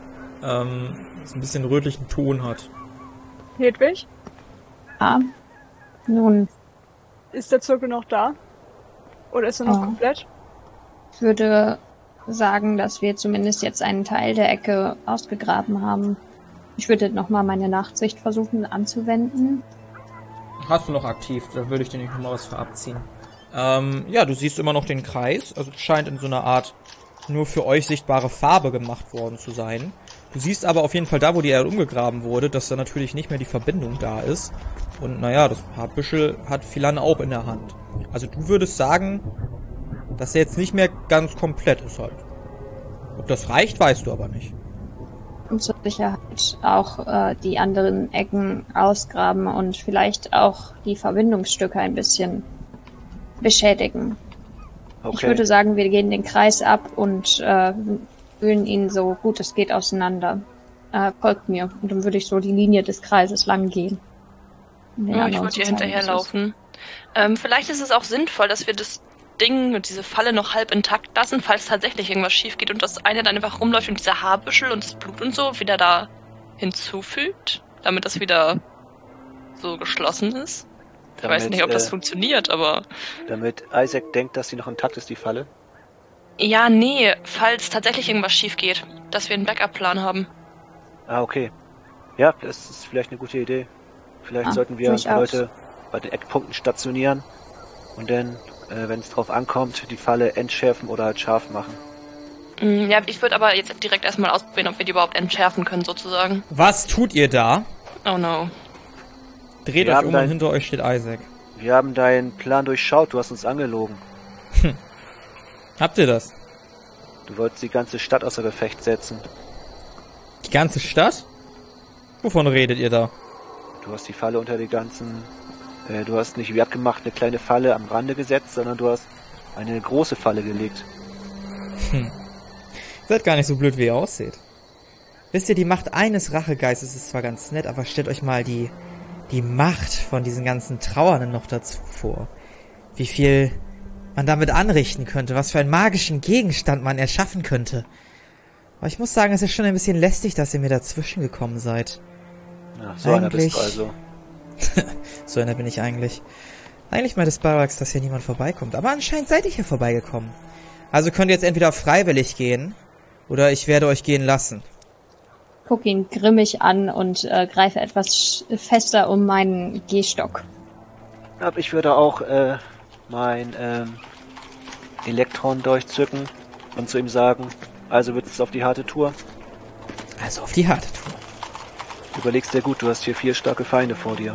Speaker 1: Ähm, das ein bisschen rötlichen Ton hat.
Speaker 2: Hedwig,
Speaker 5: Ah, nun,
Speaker 2: ist der Zirkel noch da? Oder ist er noch
Speaker 5: Oh.
Speaker 2: komplett?
Speaker 5: ich würde sagen, dass wir zumindest jetzt einen Teil der Ecke ausgegraben haben. Ich würde nochmal meine Nachtsicht versuchen anzuwenden.
Speaker 1: Hast du noch aktiv, da würde ich dir nicht nochmal was für abziehen. Ähm, ja, du siehst immer noch den Kreis. Also es scheint in so einer Art nur für euch sichtbare Farbe gemacht worden zu sein. Du siehst aber auf jeden Fall da, wo die Erde umgegraben wurde, dass da natürlich nicht mehr die Verbindung da ist. Und naja, das Haarbüschel hat Philan auch in der Hand. Also du würdest sagen, dass er jetzt nicht mehr ganz komplett ist halt. Ob das reicht, weißt du aber nicht.
Speaker 5: Und zur Sicherheit auch äh, die anderen Ecken ausgraben und vielleicht auch die Verbindungsstücke ein bisschen beschädigen.
Speaker 4: Okay.
Speaker 5: Ich würde sagen, wir gehen den Kreis ab und äh, wühlen ihn so gut es geht auseinander. Äh, folgt mir. Und dann würde ich so die Linie des Kreises lang gehen. Um den
Speaker 3: Ja, ich
Speaker 5: anderen
Speaker 3: würde
Speaker 5: zu
Speaker 3: hier
Speaker 5: zeigen,
Speaker 3: hinterherlaufen. Ähm, vielleicht ist es auch sinnvoll, dass wir das Ding und diese Falle noch halb intakt lassen, falls tatsächlich irgendwas schief geht und das eine dann einfach rumläuft und dieser Haarbüschel und das Blut und so wieder da hinzufügt, damit das wieder so geschlossen ist. Ich
Speaker 4: Damit,
Speaker 3: weiß nicht, ob das
Speaker 4: äh,
Speaker 3: funktioniert, aber...
Speaker 4: Damit Isaac denkt, dass sie noch intakt ist, die Falle.
Speaker 3: Ja, nee, falls tatsächlich irgendwas schief geht, dass wir einen Backup-Plan haben.
Speaker 4: Ah, okay. Ja, das ist vielleicht eine gute Idee. Vielleicht
Speaker 5: Ah,
Speaker 4: sollten wir
Speaker 5: durchaus.
Speaker 4: Leute bei den Eckpunkten stationieren und dann, äh, wenn es drauf ankommt, die Falle entschärfen oder halt scharf machen.
Speaker 3: Mm, Ja, ich würde aber jetzt direkt erstmal ausprobieren, ob wir die überhaupt entschärfen können, sozusagen.
Speaker 1: Was tut ihr da?
Speaker 3: Oh no.
Speaker 1: Dreht
Speaker 4: Wir
Speaker 1: euch
Speaker 4: haben
Speaker 1: um und
Speaker 4: dein-
Speaker 1: hinter euch steht Isaac.
Speaker 4: Wir haben deinen Plan durchschaut, du hast uns angelogen.
Speaker 1: Habt ihr das?
Speaker 4: Du wolltest die ganze Stadt außer Gefecht setzen.
Speaker 1: Die ganze Stadt? Wovon redet ihr da?
Speaker 4: Du hast die Falle unter die ganzen... Äh, du hast nicht wie abgemacht eine kleine Falle am Rande gesetzt, sondern du hast eine große Falle gelegt.
Speaker 1: Ihr seid gar nicht so blöd, wie ihr aussieht. Wisst ihr, die Macht eines Rachegeistes ist zwar ganz nett, aber stellt euch mal die, die Macht von diesen ganzen Trauernden noch dazu vor. Wie viel man damit anrichten könnte, was für einen magischen Gegenstand man erschaffen könnte. Aber ich muss sagen, es ist schon ein bisschen lästig, dass ihr mir dazwischen gekommen seid.
Speaker 4: Ja, so einer bist du
Speaker 1: Eigentlich-
Speaker 4: also.
Speaker 1: So einer bin ich eigentlich. Eigentlich meinte Sparax, dass hier niemand vorbeikommt, aber anscheinend seid ihr hier vorbeigekommen. Also könnt ihr jetzt entweder freiwillig gehen, oder ich werde euch gehen lassen.
Speaker 5: Guck ihn grimmig an und äh, greife etwas sch- fester um meinen Gehstock.
Speaker 4: Aber ich würde auch äh, mein ähm, Elektron durchzücken und zu ihm sagen, also wird es auf die harte Tour.
Speaker 1: Also auf die harte Tour.
Speaker 4: Überlegst dir gut, du hast hier vier starke Feinde vor dir.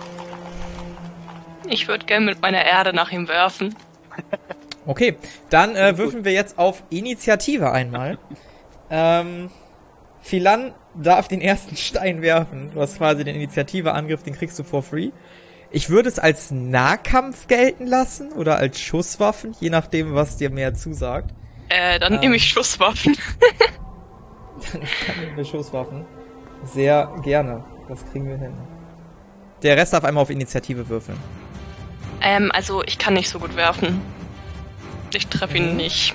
Speaker 3: Ich würde gerne mit meiner Erde nach ihm werfen.
Speaker 1: Okay, dann äh, würfeln wir jetzt auf Initiative einmal. ähm, Philan darf den ersten Stein werfen. Du hast quasi den Initiative-Angriff, den kriegst du for free. Ich würde es als Nahkampf gelten lassen oder als Schusswaffen, je nachdem, was dir mehr zusagt.
Speaker 3: Äh, dann
Speaker 1: Ähm.
Speaker 3: nehme ich Schusswaffen.
Speaker 1: Dann nehmen wir Schusswaffen. Sehr gerne. Das kriegen wir hin. Der Rest darf einmal auf Initiative würfeln.
Speaker 3: ähm, also ich kann nicht so gut werfen. Ich treffe ihn
Speaker 1: Mhm.
Speaker 3: nicht.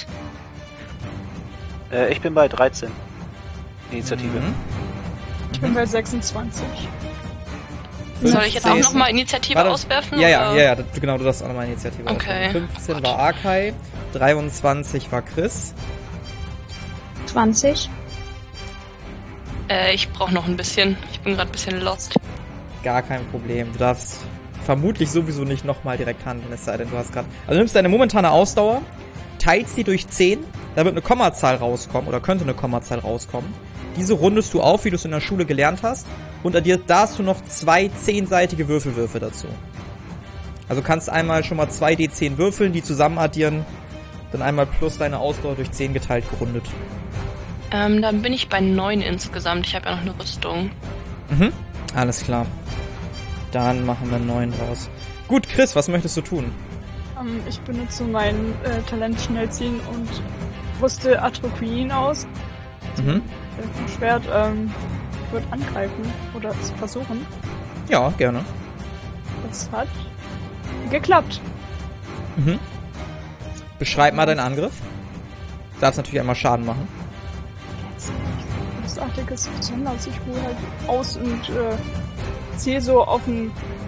Speaker 4: Äh, ich bin bei dreizehn. Initiative.
Speaker 1: Mhm.
Speaker 2: Ich bin bei sechsundzwanzig.
Speaker 3: Soll ich jetzt auch
Speaker 1: fünfzehn.
Speaker 3: nochmal Initiative
Speaker 1: Warte,
Speaker 3: auswerfen?
Speaker 1: Ja, ja,
Speaker 3: oder?
Speaker 1: ja, ja, du- genau, du darfst auch nochmal Initiative
Speaker 3: Okay.
Speaker 1: auswerfen. fünfzehn war Arkai, dreiundzwanzig war Chris.
Speaker 5: zwanzig.
Speaker 3: Äh, ich brauche noch ein bisschen. Ich bin gerade ein bisschen lost.
Speaker 1: Gar kein Problem. Du darfst vermutlich sowieso nicht nochmal direkt handeln, es sei denn, du hast gerade... Also nimmst deine momentane Ausdauer, teilst sie durch zehn, da wird eine Kommazahl rauskommen, oder könnte eine Kommazahl rauskommen. Diese rundest du auf, wie du es in der Schule gelernt hast, und addiert, da hast du noch zwei zehnseitige Würfelwürfe dazu. Also kannst einmal schon mal zwei D zehn würfeln, die zusammen addieren, dann einmal plus deine Ausdauer durch zehn geteilt gerundet.
Speaker 3: Ähm, dann bin ich bei neun insgesamt. Ich habe ja noch eine Rüstung.
Speaker 1: Mhm, alles klar. Dann machen wir einen neuen draus. Gut, Chris, was möchtest du tun?
Speaker 2: Ähm, ich benutze mein äh, Talent Schnellziehen und rüste Atroquin aus.
Speaker 1: Mhm.
Speaker 2: Ein Schwert ähm, wird angreifen oder es versuchen.
Speaker 1: Ja, gerne.
Speaker 2: Das hat geklappt.
Speaker 1: Mhm. Beschreib mal deinen Angriff. Darfst natürlich einmal Schaden machen.
Speaker 2: Jetzt großartiges besonders. Ich hole halt aus und äh, ziehe so auf den...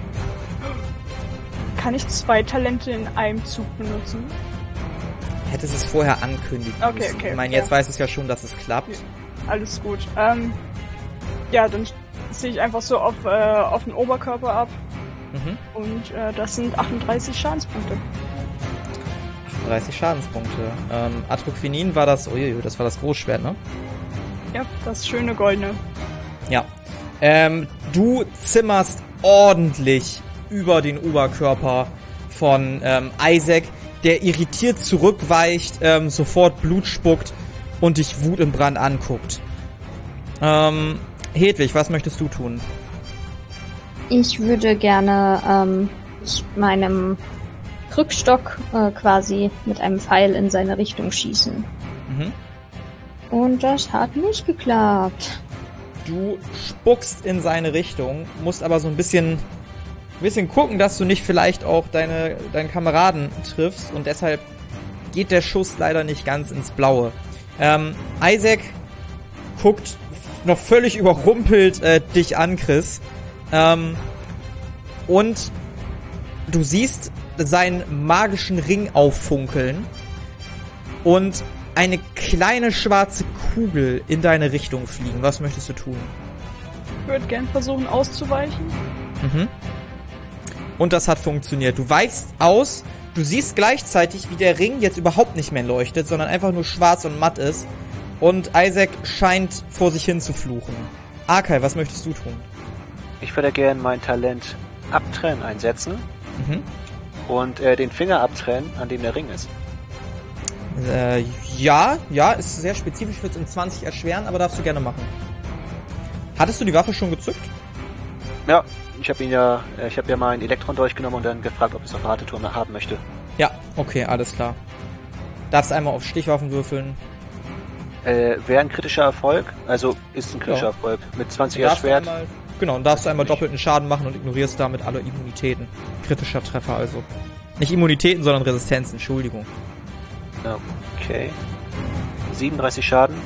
Speaker 2: Kann ich zwei Talente in einem Zug benutzen?
Speaker 1: Hättest es vorher ankündigen
Speaker 2: Okay,
Speaker 1: müssen.
Speaker 2: okay,
Speaker 1: Ich meine,
Speaker 2: okay.
Speaker 1: jetzt weißt du es ja schon, dass es klappt.
Speaker 2: Alles gut. Ähm, ja, dann ziehe ich einfach so auf, äh, auf den Oberkörper ab.
Speaker 1: Mhm.
Speaker 2: Und äh, das sind achtunddreißig Schadenspunkte.
Speaker 1: achtunddreißig Schadenspunkte. Ähm, Atroquinin war das... Uiuiui, das war das Großschwert, ne?
Speaker 2: Ja, das schöne Goldene.
Speaker 1: Ja. Ähm, du zimmerst ordentlich über den Oberkörper von ähm, Isaac, der irritiert zurückweicht, ähm, sofort Blut spuckt und dich Wut im Brand anguckt. Ähm, Hedwig, was möchtest du tun?
Speaker 5: Ich würde gerne ähm, mit meinem Krückstock äh, quasi mit einem Pfeil in seine Richtung schießen.
Speaker 1: Mhm.
Speaker 5: Und das hat nicht geklappt.
Speaker 1: Du spuckst in seine Richtung, musst aber so ein bisschen, bisschen gucken, dass du nicht vielleicht auch deine, deinen Kameraden triffst und deshalb geht der Schuss leider nicht ganz ins Blaue. Ähm, Isaac guckt noch völlig überrumpelt äh, dich an, Chris. Ähm, und du siehst seinen magischen Ring auffunkeln und eine kleine schwarze Kugel in deine Richtung fliegen. Was möchtest du tun?
Speaker 2: Ich würde gern versuchen auszuweichen.
Speaker 1: Mhm. Und das hat funktioniert. Du weichst aus, du siehst gleichzeitig, wie der Ring jetzt überhaupt nicht mehr leuchtet, sondern einfach nur schwarz und matt ist. Und Isaac scheint vor sich hin zu fluchen. Arkai, was möchtest du tun?
Speaker 4: Ich würde gerne mein Talent abtrennen einsetzen
Speaker 1: Mhm.
Speaker 4: und äh, den Finger abtrennen, an dem der Ring ist.
Speaker 1: Äh, ja, ja, ist sehr spezifisch, wird es um zwanzig erschweren, aber darfst du gerne machen. Hattest du die Waffe schon gezückt?
Speaker 4: Ja, ich habe ihn ja, äh, ich habe ja meinen Elektron durchgenommen und dann gefragt, ob ich es auf Rateturm haben möchte.
Speaker 1: Ja, okay, alles klar. Darfst einmal auf Stichwaffen würfeln.
Speaker 4: Äh, wäre ein kritischer Erfolg, also ist ein kritischer
Speaker 1: Ja.
Speaker 4: Erfolg mit zwanzig
Speaker 1: Darfst du
Speaker 4: Schwert.
Speaker 1: einmal, genau, und darfst du einmal
Speaker 4: nicht.
Speaker 1: doppelten Schaden machen und ignorierst damit alle Immunitäten. Kritischer Treffer also. Nicht Immunitäten, sondern Resistenzen, Entschuldigung.
Speaker 4: Okay. siebenunddreißig Schaden.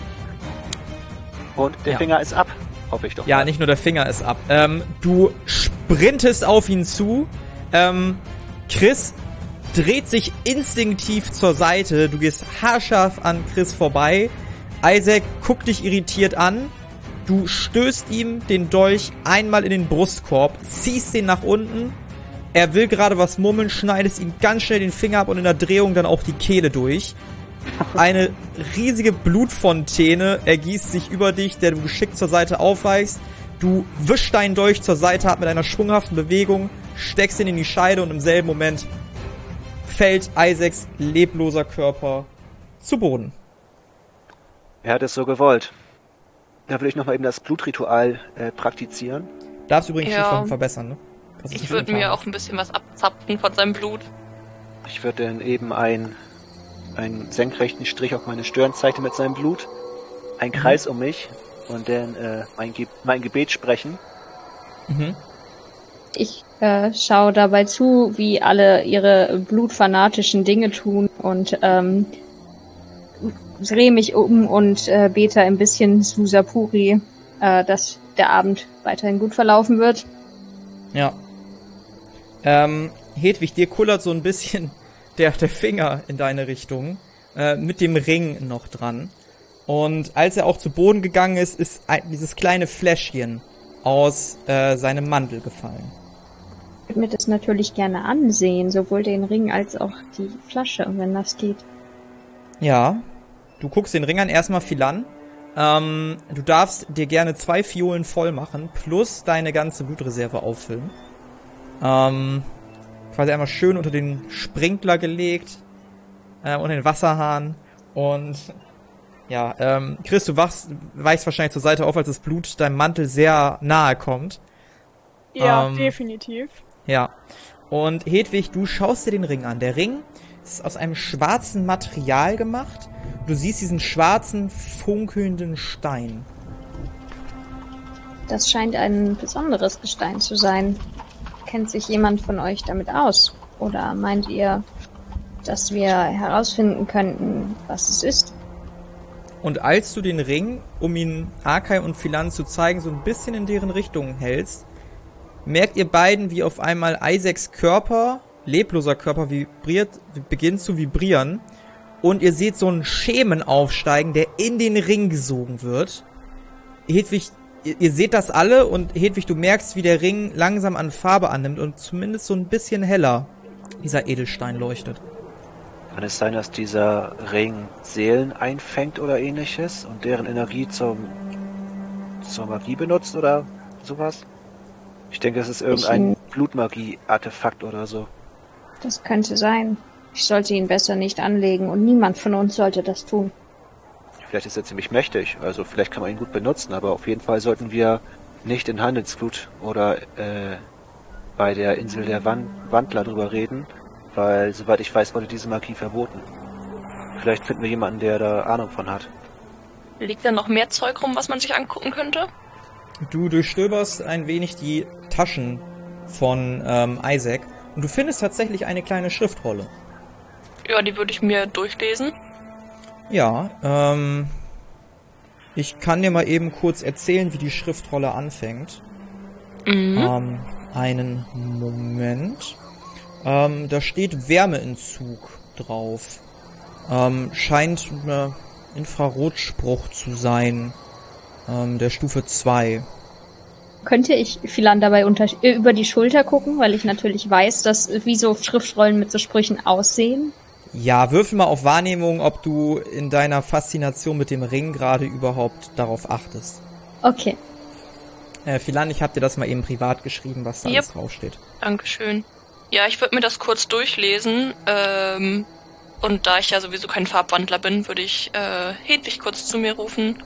Speaker 4: Und der
Speaker 1: Ja.
Speaker 4: Finger ist ab, hoffe ich doch.
Speaker 1: Ja, nicht nur der Finger ist ab. Ähm, du sprintest auf ihn zu. Ähm, Chris dreht sich instinktiv zur Seite. Du gehst haarscharf an Chris vorbei. Isaac guckt dich irritiert an. Du stößt ihm den Dolch einmal in den Brustkorb, ziehst den nach unten. Er will gerade was murmeln, schneidest ihm ganz schnell den Finger ab und in der Drehung dann auch die Kehle durch. Eine riesige Blutfontäne ergießt sich über dich, der du geschickt zur Seite aufweichst. Du wischst deinen Dolch zur Seite ab mit einer schwunghaften Bewegung, steckst ihn in die Scheide und im selben Moment fällt Isaacs lebloser Körper zu Boden.
Speaker 4: Er hat es so gewollt. Da will ich nochmal eben das Blutritual äh, praktizieren.
Speaker 1: Darfst übrigens
Speaker 3: Ja.
Speaker 1: Stichwaffen verbessern, ne? Das ist
Speaker 3: Ich
Speaker 1: nicht
Speaker 3: würde
Speaker 1: unerfahren.
Speaker 3: mir auch ein bisschen was abzapfen von seinem Blut.
Speaker 4: Ich würde dann eben ein, einen senkrechten Strich auf meine Stirn zeichnen mit seinem Blut, ein Kreis um mich und dann äh, mein, Ge mein Gebet sprechen.
Speaker 1: Mhm.
Speaker 5: Ich äh, schaue dabei zu, wie alle ihre blutfanatischen Dinge tun und ähm, drehe mich um und äh, bete ein bisschen Susapuri, äh, dass der Abend weiterhin gut verlaufen wird.
Speaker 1: Ja. Ähm, Hedwig, dir kullert so ein bisschen der, der Finger in deine Richtung, äh, mit dem Ring noch dran. Und als er auch zu Boden gegangen ist, ist ein, dieses kleine Fläschchen aus äh, seinem Mantel gefallen.
Speaker 5: Ich würde mir das natürlich gerne ansehen, sowohl den Ring als auch die Flasche, wenn das geht.
Speaker 1: Ja, du guckst den Ring an, erstmal viel an. Ähm, du darfst dir gerne zwei Fiolen voll machen, plus deine ganze Blutreserve auffüllen. Ähm, quasi einmal schön unter den Sprinkler gelegt, äh, unter den Wasserhahn. Und ja, ähm, Chris, du wachst, weichst wahrscheinlich zur Seite auf, als das Blut deinem Mantel sehr nahe kommt.
Speaker 2: Ja,
Speaker 1: Ähm,
Speaker 2: definitiv.
Speaker 1: Ja. Und Hedwig, du schaust dir den Ring an. Der Ring ist aus einem schwarzen Material gemacht. Du siehst diesen schwarzen, funkelnden Stein.
Speaker 5: Das scheint ein besonderes Gestein zu sein. Kennt sich jemand von euch damit aus? Oder meint ihr, dass wir herausfinden könnten, was es ist?
Speaker 1: Und als du den Ring, um ihn Arkai und Philan zu zeigen, so ein bisschen in deren Richtung hältst, merkt ihr beiden, wie auf einmal Isaacs Körper, lebloser Körper, vibriert, beginnt zu vibrieren. Und ihr seht so einen Schemen aufsteigen, der in den Ring gesogen wird. Hedwig, ihr, ihr seht das alle und Hedwig, du merkst, wie der Ring langsam an Farbe annimmt und zumindest so ein bisschen heller dieser Edelstein leuchtet.
Speaker 4: Kann es sein, dass dieser Ring Seelen einfängt oder ähnliches und deren Energie zum, zur Magie benutzt oder sowas? Ich denke, es ist irgendein Blutmagie-Artefakt oder so.
Speaker 5: Das könnte sein. Ich sollte ihn besser nicht anlegen und niemand von uns sollte das tun.
Speaker 4: Vielleicht ist er ziemlich mächtig, also vielleicht kann man ihn gut benutzen, aber auf jeden Fall sollten wir nicht in Handelsflut oder äh, bei der Insel der Wan- Wandler drüber reden, weil, soweit ich weiß, wurde diese Magie verboten. Vielleicht finden wir jemanden, der da Ahnung von hat.
Speaker 3: Liegt da noch mehr Zeug rum, was man sich angucken könnte?
Speaker 1: Du durchstöberst ein wenig die Taschen von ähm, Isaac und du findest tatsächlich eine kleine Schriftrolle.
Speaker 3: Ja, die würde ich mir durchlesen.
Speaker 1: Ja, ähm, ich kann dir mal eben kurz erzählen, wie die Schriftrolle anfängt.
Speaker 3: Mhm.
Speaker 1: Ähm, einen Moment. Ähm, da steht Wärmeentzug drauf. Ähm, scheint ein Infrarotspruch zu sein. Ähm, der Stufe zwei.
Speaker 5: Könnte ich Philan dabei unter äh, über die Schulter gucken, weil ich natürlich weiß, dass äh, wie so Schriftrollen mit so Sprüchen aussehen?
Speaker 1: Ja, würfel mal auf Wahrnehmung, ob du in deiner Faszination mit dem Ring gerade überhaupt darauf achtest.
Speaker 5: Okay.
Speaker 1: Äh, Philan, ich hab dir das mal eben privat geschrieben, was da
Speaker 3: Yep.
Speaker 1: alles draufsteht.
Speaker 3: Dankeschön. Ja, ich würde mir das kurz durchlesen. Ähm, und da ich ja sowieso kein Farbwandler bin, würde ich äh, Hedwig kurz zu mir rufen.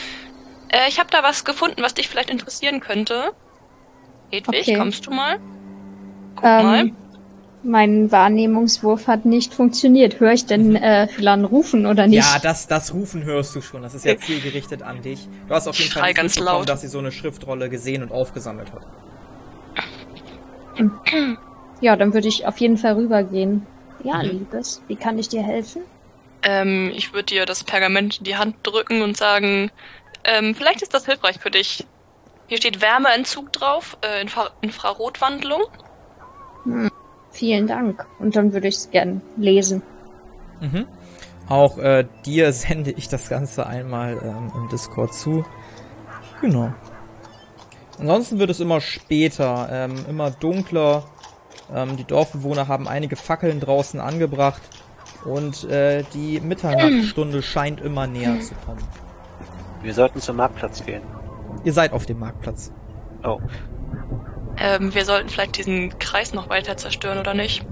Speaker 3: Äh, ich habe da was gefunden, was dich vielleicht interessieren könnte. Hedwig,
Speaker 5: Okay.
Speaker 3: kommst du mal? Guck
Speaker 5: Ähm,
Speaker 3: mal.
Speaker 5: Mein Wahrnehmungswurf hat nicht funktioniert. Höre ich denn äh, Philan rufen oder nicht?
Speaker 1: Ja, das, das Rufen hörst du schon. Das ist ja zielgerichtet an dich. Du hast auf jeden
Speaker 3: Ich
Speaker 1: Fall
Speaker 3: schrei
Speaker 1: nicht
Speaker 3: ganz
Speaker 1: mitbekommen,
Speaker 3: laut.
Speaker 1: dass sie so eine Schriftrolle gesehen und aufgesammelt hat.
Speaker 5: Ja, dann würde ich auf jeden Fall rübergehen. Ja,
Speaker 1: Mhm.
Speaker 5: Liebes, wie kann ich dir helfen?
Speaker 3: Ähm, ich würde dir das Pergament in die Hand drücken und sagen, ähm, vielleicht ist das hilfreich für dich. Hier steht Wärmeentzug drauf, äh, Infra Infrarotwandlung.
Speaker 5: Vielen Dank. Und dann würde ich es gern lesen.
Speaker 1: Mhm. Auch äh, dir sende ich das Ganze einmal ähm, im Discord zu. Genau. Ansonsten wird es immer später, ähm, immer dunkler. Ähm, die Dorfbewohner haben einige Fackeln draußen angebracht. Und äh, die Mitternachtsstunde scheint immer näher zu kommen.
Speaker 4: Wir sollten zum Marktplatz gehen.
Speaker 1: Ihr seid auf dem Marktplatz.
Speaker 4: Oh,
Speaker 3: Ähm, wir sollten vielleicht diesen Kreis noch weiter zerstören, oder nicht?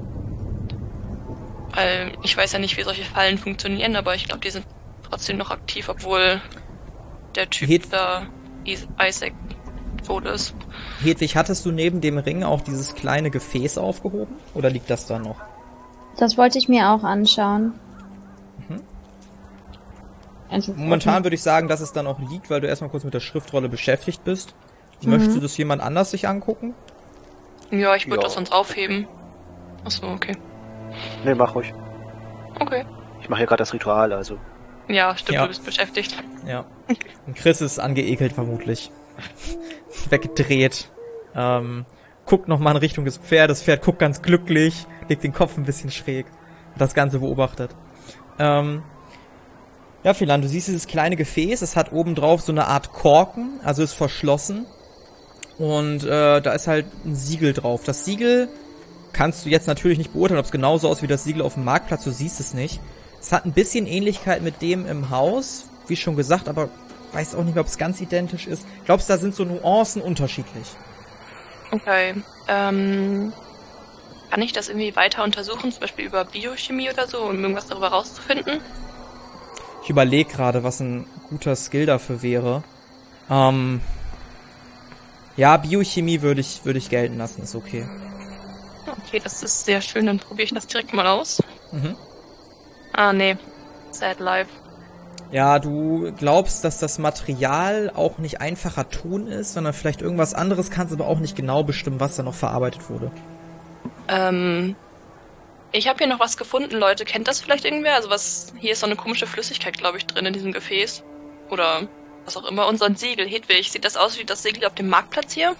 Speaker 3: Weil ich weiß ja nicht, wie solche Fallen funktionieren, aber ich glaube, die sind trotzdem noch aktiv, obwohl der Typ
Speaker 1: Hed-
Speaker 3: da, Is- Isaac, tot ist.
Speaker 1: Hedwig, hattest du neben dem Ring auch dieses kleine Gefäß aufgehoben? Oder liegt das da noch?
Speaker 5: Das wollte ich mir auch anschauen.
Speaker 1: Mhm.
Speaker 5: Also,
Speaker 1: Momentan würde ich sagen, dass es da noch liegt, weil du erstmal kurz mit der Schriftrolle beschäftigt bist. Möchtest du das jemand anders sich angucken?
Speaker 3: Ja, ich würde
Speaker 4: Ja.
Speaker 3: das sonst aufheben. Achso, okay.
Speaker 4: nee, mach ruhig.
Speaker 3: Okay.
Speaker 4: Ich mache hier gerade das Ritual, also.
Speaker 3: Ja, stimmt,
Speaker 1: Ja.
Speaker 3: du bist beschäftigt.
Speaker 1: Ja. Und Chris ist angeekelt vermutlich. Weggedreht. Ähm, guckt nochmal in Richtung des Pferdes. Das Pferd guckt ganz glücklich, legt den Kopf ein bisschen schräg. Hat das Ganze beobachtet. Ähm, ja, Philan, du siehst dieses kleine Gefäß. Es hat oben drauf so eine Art Korken, also ist verschlossen. Und äh, da ist halt ein Siegel drauf. Das Siegel kannst du jetzt natürlich nicht beurteilen, ob es genauso aussieht wie das Siegel auf dem Marktplatz. Du siehst es nicht. Es hat ein bisschen Ähnlichkeit mit dem im Haus, wie schon gesagt, aber weiß auch nicht mehr, ob es ganz identisch ist. Glaubst du, da sind so Nuancen unterschiedlich?
Speaker 3: Okay. Ähm, kann ich das irgendwie weiter untersuchen, zum Beispiel über Biochemie oder so, um irgendwas darüber rauszufinden?
Speaker 1: Ich überlege gerade, was ein guter Skill dafür wäre. Ähm, Ja, Biochemie würde ich, würde ich gelten lassen, ist okay.
Speaker 3: Okay, das ist sehr schön, dann probiere ich das direkt mal aus.
Speaker 1: Mhm.
Speaker 3: Ah, nee. Sad Life.
Speaker 1: Ja, du glaubst, dass das Material auch nicht einfacher Ton ist, sondern vielleicht irgendwas anderes, kannst aber auch nicht genau bestimmen, was da noch verarbeitet wurde.
Speaker 3: Ähm, ich habe hier noch was gefunden, Leute. Kennt das vielleicht irgendwer? Also was, hier ist so eine komische Flüssigkeit, glaube ich, drin in diesem Gefäß. Oder was auch immer. Und so ein Siegel. Hedwig, sieht das aus wie das Siegel auf dem Marktplatz hier?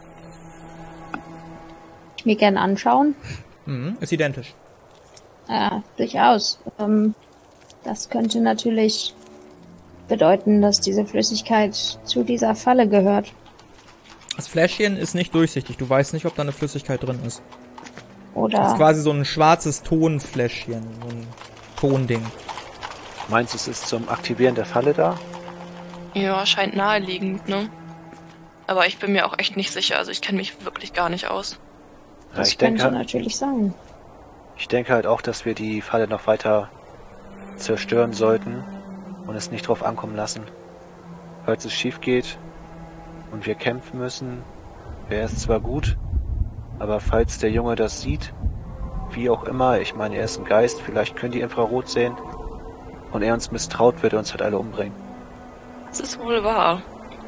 Speaker 5: Ich mir gerne anschauen.
Speaker 1: Mhm, ist identisch.
Speaker 5: Ja, durchaus. Ähm, das könnte natürlich bedeuten, dass diese Flüssigkeit zu dieser Falle gehört.
Speaker 1: Das Fläschchen ist nicht durchsichtig. Du weißt nicht, ob da eine Flüssigkeit drin ist.
Speaker 5: Oder
Speaker 1: Das ist quasi so ein schwarzes Tonfläschchen. So ein Tonding.
Speaker 4: Meinst du, es ist zum Aktivieren der Falle da?
Speaker 3: Ja, scheint naheliegend, ne? Aber ich bin mir auch echt nicht sicher. Also ich kenne mich wirklich gar nicht aus.
Speaker 4: Ja,
Speaker 5: das
Speaker 4: ich
Speaker 5: könnte
Speaker 4: denke,
Speaker 5: natürlich sein.
Speaker 4: ich denke halt auch, dass wir die Falle noch weiter zerstören sollten und es nicht drauf ankommen lassen. Falls es schief geht und wir kämpfen müssen, wäre es zwar gut, aber falls der Junge das sieht, wie auch immer, ich meine, er ist ein Geist, vielleicht können die Infrarot sehen und er uns misstraut, wird er uns halt alle umbringen.
Speaker 3: Das ist wohl wahr.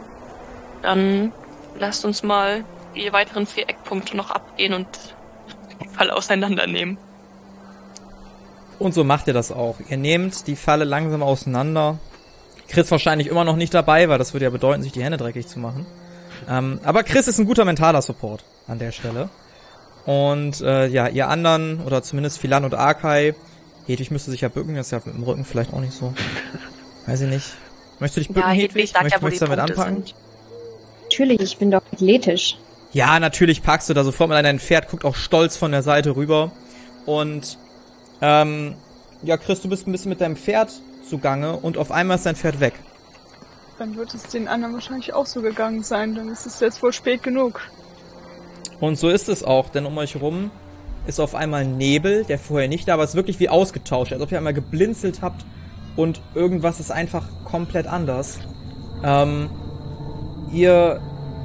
Speaker 3: Dann lasst uns mal die weiteren vier Eckpunkte noch abgehen und die Falle auseinandernehmen.
Speaker 1: Und so macht ihr das auch. Ihr nehmt die Falle langsam auseinander. Chris wahrscheinlich immer noch nicht dabei, weil das würde ja bedeuten, sich die Hände dreckig zu machen. Ähm, aber Chris ist ein guter mentaler Support an der Stelle. Und äh, ja, ihr anderen, oder zumindest Philan und Arkai, Hedwig müsste sich ja bücken, das ist ja mit dem Rücken vielleicht auch nicht so. Weiß ich nicht. Möchtest du dich bücken,
Speaker 3: Ja, Hedwig
Speaker 1: Hedwig?
Speaker 3: sagt
Speaker 1: Möcht,
Speaker 3: ja, wo
Speaker 1: möchtest
Speaker 3: die
Speaker 1: du damit
Speaker 3: Punkte
Speaker 1: anpacken?
Speaker 3: sind.
Speaker 5: Natürlich, ich bin doch athletisch.
Speaker 1: Ja, natürlich packst du da sofort mit dein Pferd, guckt auch stolz von der Seite rüber. Und ähm, ja, Chris, du bist ein bisschen mit deinem Pferd zugange und auf einmal ist dein Pferd weg.
Speaker 2: Dann wird es den anderen wahrscheinlich auch so gegangen sein, dann ist es jetzt wohl spät genug.
Speaker 1: Und so ist es auch, denn um euch rum ist auf einmal Nebel, der vorher nicht da war, aber es ist wirklich wie ausgetauscht, als ob ihr einmal geblinzelt habt und irgendwas ist einfach komplett anders. Ähm, ihr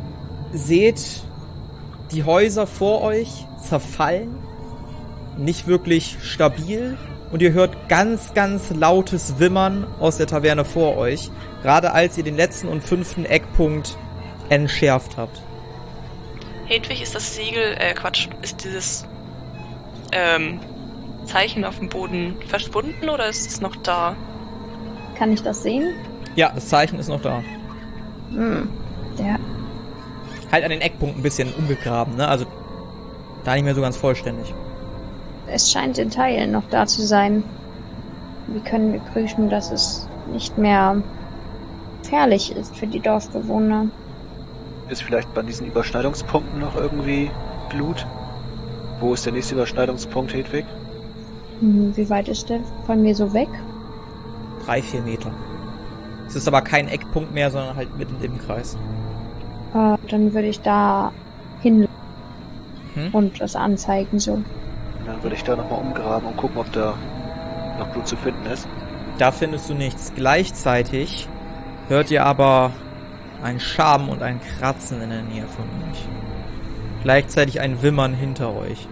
Speaker 1: seht die Häuser vor euch zerfallen, nicht wirklich stabil und ihr hört ganz, ganz lautes Wimmern aus der Taverne vor euch, gerade als ihr den letzten und fünften Eckpunkt entschärft habt.
Speaker 3: Hedwig, ist das Siegel, äh, Quatsch, ist dieses ähm, Zeichen auf dem Boden verschwunden oder ist es noch da?
Speaker 5: Kann ich das sehen?
Speaker 1: Ja, das Zeichen ist noch da.
Speaker 5: Hm. Der
Speaker 1: Halt an den Eckpunkten ein bisschen umgegraben, ne? Also da nicht mehr so ganz vollständig.
Speaker 5: Es scheint in Teilen noch da zu sein. Wie können wir prüfen, dass es nicht mehr gefährlich ist für die Dorfbewohner?
Speaker 4: Ist vielleicht bei diesen Überschneidungspunkten noch irgendwie Blut? Wo ist der nächste Überschneidungspunkt, Hedwig?
Speaker 5: Hm, wie weit ist der von mir so weg?
Speaker 1: Drei, vier Meter. Es ist aber kein Eckpunkt mehr, sondern halt mitten im Kreis.
Speaker 5: Äh, dann würde ich da hin
Speaker 1: Hm?
Speaker 5: und das anzeigen so.
Speaker 4: Dann würde ich da nochmal umgraben und gucken, ob da noch Blut zu finden ist.
Speaker 1: Da findest du nichts. Gleichzeitig hört ihr aber ein Schaben und ein Kratzen in der Nähe von euch. Gleichzeitig ein Wimmern hinter euch.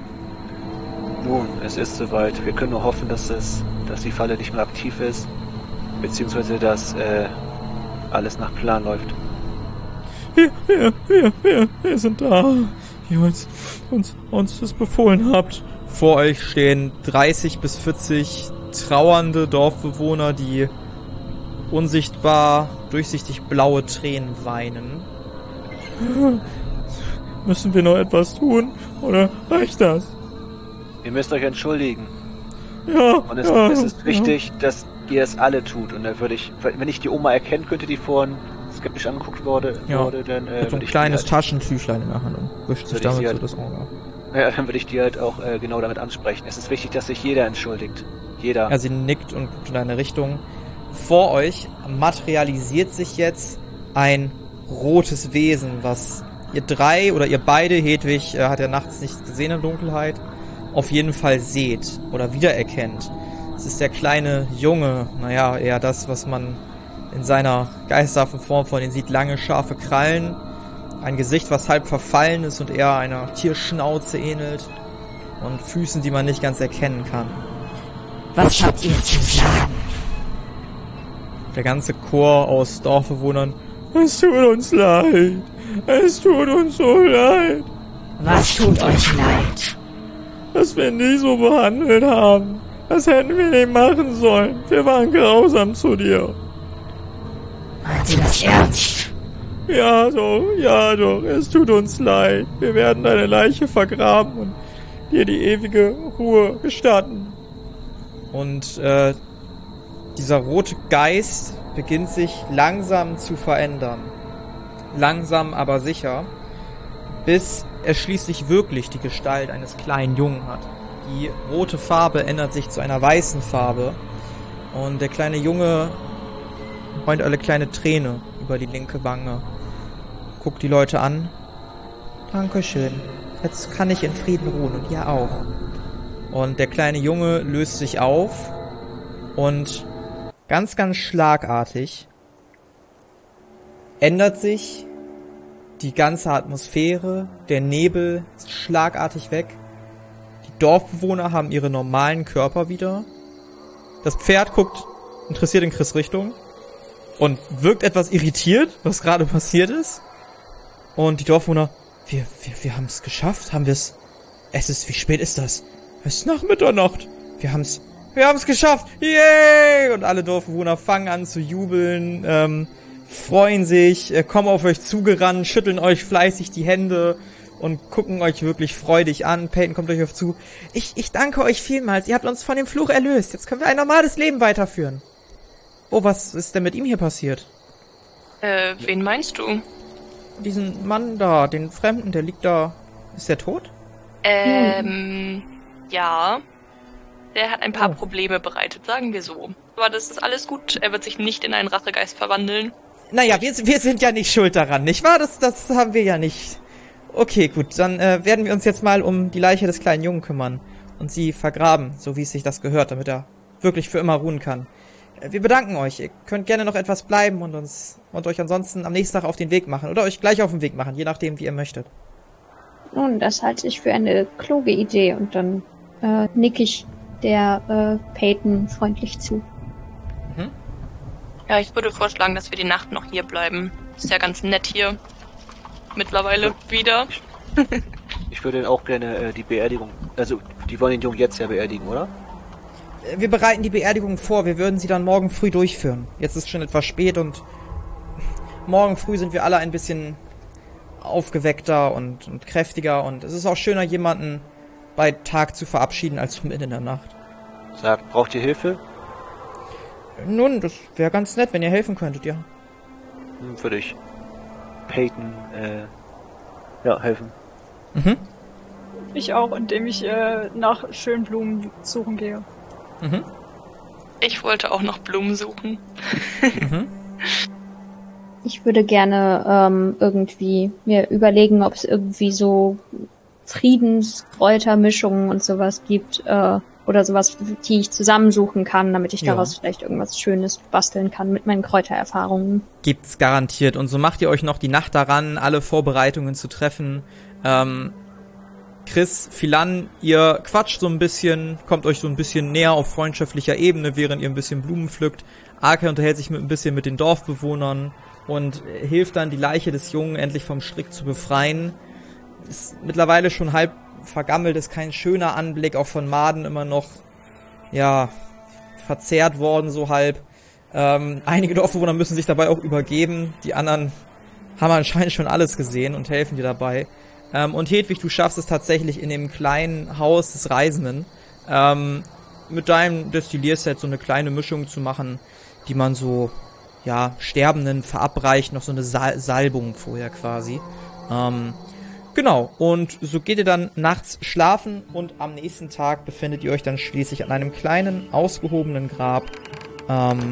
Speaker 4: Nun, es ist soweit. Wir können nur hoffen, dass es, dass die Falle nicht mehr aktiv ist, beziehungsweise dass äh, alles nach Plan läuft.
Speaker 1: Wir, wir, wir, wir, wir sind da. Wie ihr uns, uns, uns das befohlen habt. Vor euch stehen dreißig bis vierzig trauernde Dorfbewohner, die unsichtbar, durchsichtig blaue Tränen weinen. Müssen wir noch etwas tun? Oder reicht das?
Speaker 4: Ihr müsst euch entschuldigen.
Speaker 1: Ja,
Speaker 4: Und es,
Speaker 1: ja,
Speaker 4: es ist
Speaker 1: ja.
Speaker 4: wichtig, dass ihr es alle tut. Und dann würde ich, wenn ich die Oma erkennen könnte, die vorhin skeptisch angeguckt wurde,
Speaker 1: Ja,
Speaker 4: wurde dann äh,
Speaker 1: Mit so ein
Speaker 4: würde ich
Speaker 1: kleines
Speaker 4: die halt,
Speaker 1: Taschentüchlein in der Hand und wischt sich
Speaker 4: Würde ich
Speaker 1: damit
Speaker 4: sie
Speaker 1: so
Speaker 4: halt-
Speaker 1: das Auge ab.
Speaker 4: ja, dann würde ich die halt auch äh, genau damit ansprechen. Es ist wichtig, dass sich jeder entschuldigt. Jeder.
Speaker 1: Ja, sie nickt und guckt in deine Richtung. Vor euch materialisiert sich jetzt ein rotes Wesen, was ihr drei oder ihr beide, Hedwig äh, hat ja nachts nichts gesehen in der Dunkelheit, auf jeden Fall seht oder wiedererkennt. Es ist der kleine Junge, naja, eher das, was man in seiner geisterhaften Form von ihm sieht, lange, scharfe Krallen, ein Gesicht, was halb verfallen ist und eher einer Tierschnauze ähnelt. Und Füßen, die man nicht ganz erkennen kann.
Speaker 6: Was habt ihr zu sagen?
Speaker 1: Der ganze Chor aus Dorfbewohnern. Es tut uns leid. Es tut uns so leid.
Speaker 6: Was tut euch leid?
Speaker 1: Dass wir ihn nie so behandelt haben. Das hätten wir nicht machen sollen. Wir waren grausam zu dir.
Speaker 6: Meint ihr das ernst?
Speaker 1: Ja doch, ja doch. Es tut uns leid. Wir werden deine Leiche vergraben und dir die ewige Ruhe gestatten. Und äh, dieser rote Geist beginnt sich langsam zu verändern. Langsam, aber sicher. Bis er schließlich wirklich die Gestalt eines kleinen Jungen hat. Die rote Farbe ändert sich zu einer weißen Farbe. Und der kleine Junge heult eine kleine Träne über die linke Wange. Guckt die Leute an. Dankeschön. Jetzt kann ich in Frieden ruhen und ihr auch. Und der kleine Junge löst sich auf und ganz, ganz schlagartig ändert sich die ganze Atmosphäre, der Nebel ist schlagartig weg. Die Dorfbewohner haben ihre normalen Körper wieder. Das Pferd guckt interessiert in Chris' Richtung und wirkt etwas irritiert, was gerade passiert ist. Und die Dorfbewohner, wir, wir, wir haben es geschafft, haben wir es, es ist, wie spät ist das? Es ist nach Mitternacht. Wir haben's, wir haben's geschafft. Yay! Und alle Dorfbewohner fangen an zu jubeln, ähm, freuen sich, äh, kommen auf euch zugerannt, schütteln euch fleißig die Hände und gucken euch wirklich freudig an. Peyton kommt euch auf zu. Ich, ich danke euch vielmals. Ihr habt uns von dem Fluch erlöst. Jetzt können wir ein normales Leben weiterführen. Oh, was ist denn mit ihm hier passiert?
Speaker 3: Äh, wen meinst du?
Speaker 1: Diesen Mann da, den Fremden, der liegt da. Ist der tot?
Speaker 3: Ähm, ja. Der hat ein paar
Speaker 1: Oh.
Speaker 3: Probleme bereitet, sagen wir so. Aber das ist alles gut. Er wird sich nicht in einen Rachegeist verwandeln.
Speaker 1: Naja, wir, wir sind ja nicht schuld daran, nicht wahr? Das, das haben wir ja nicht. Okay, gut, dann äh, werden wir uns jetzt mal um die Leiche des kleinen Jungen kümmern und sie vergraben, so wie es sich das gehört, damit er wirklich für immer ruhen kann. Äh, wir bedanken euch. Ihr könnt gerne noch etwas bleiben und uns und euch ansonsten am nächsten Tag auf den Weg machen oder euch gleich auf den Weg machen, je nachdem, wie ihr möchtet.
Speaker 5: Nun, das halte ich für eine kluge Idee und dann äh, nick ich der äh, Peyton freundlich zu.
Speaker 3: Ja, ich würde vorschlagen, dass wir die Nacht noch hier bleiben. Ist ja ganz nett hier. Mittlerweile wieder.
Speaker 4: Ich würde auch gerne äh, die Beerdigung, also die wollen den Jungen jetzt ja beerdigen, oder?
Speaker 1: Äh, Wir bereiten die Beerdigung vor, wir würden sie dann morgen früh durchführen. Jetzt ist schon etwas spät und morgen früh sind wir alle ein bisschen aufgeweckter und, und kräftiger und es ist auch schöner, jemanden bei Tag zu verabschieden, als mitten in der Nacht.
Speaker 4: Sagt, braucht ihr Hilfe?
Speaker 1: Nun, das wäre ganz nett, wenn ihr helfen könntet, ja.
Speaker 4: Hm, würde ich Peyton, äh, ja, helfen.
Speaker 1: Mhm.
Speaker 2: Ich auch, indem ich äh, nach schönen Blumen suchen gehe.
Speaker 1: Mhm.
Speaker 3: Ich wollte auch noch Blumen suchen.
Speaker 1: Mhm.
Speaker 5: Ich würde gerne ähm, irgendwie mir überlegen, ob es irgendwie so Friedenskräutermischungen und sowas gibt, äh, oder sowas, die ich zusammensuchen kann, damit ich
Speaker 1: Ja.
Speaker 5: daraus vielleicht irgendwas Schönes basteln kann mit meinen Kräutererfahrungen.
Speaker 1: Gibt's garantiert. Und so macht ihr euch noch die Nacht daran, alle Vorbereitungen zu treffen. Ähm, Chris, Philan, ihr quatscht so ein bisschen, kommt euch so ein bisschen näher auf freundschaftlicher Ebene, während ihr ein bisschen Blumen pflückt. Arke unterhält sich mit ein bisschen mit den Dorfbewohnern und hilft dann, die Leiche des Jungen endlich vom Strick zu befreien. Ist mittlerweile schon halb vergammelt, ist kein schöner Anblick, auch von Maden immer noch, ja, verzehrt worden, so halb. Ähm, einige Dorfbewohner müssen sich dabei auch übergeben, die anderen haben anscheinend schon alles gesehen und helfen dir dabei. Ähm, und Hedwig, du schaffst es tatsächlich in dem kleinen Haus des Reisenden, ähm, mit deinem Destillierset so eine kleine Mischung zu machen, die man so, ja, Sterbenden verabreicht, noch so eine Sal- Salbung vorher quasi. Ähm, Genau, und so geht ihr dann nachts schlafen und am nächsten Tag befindet ihr euch dann schließlich an einem kleinen, ausgehobenen Grab ähm,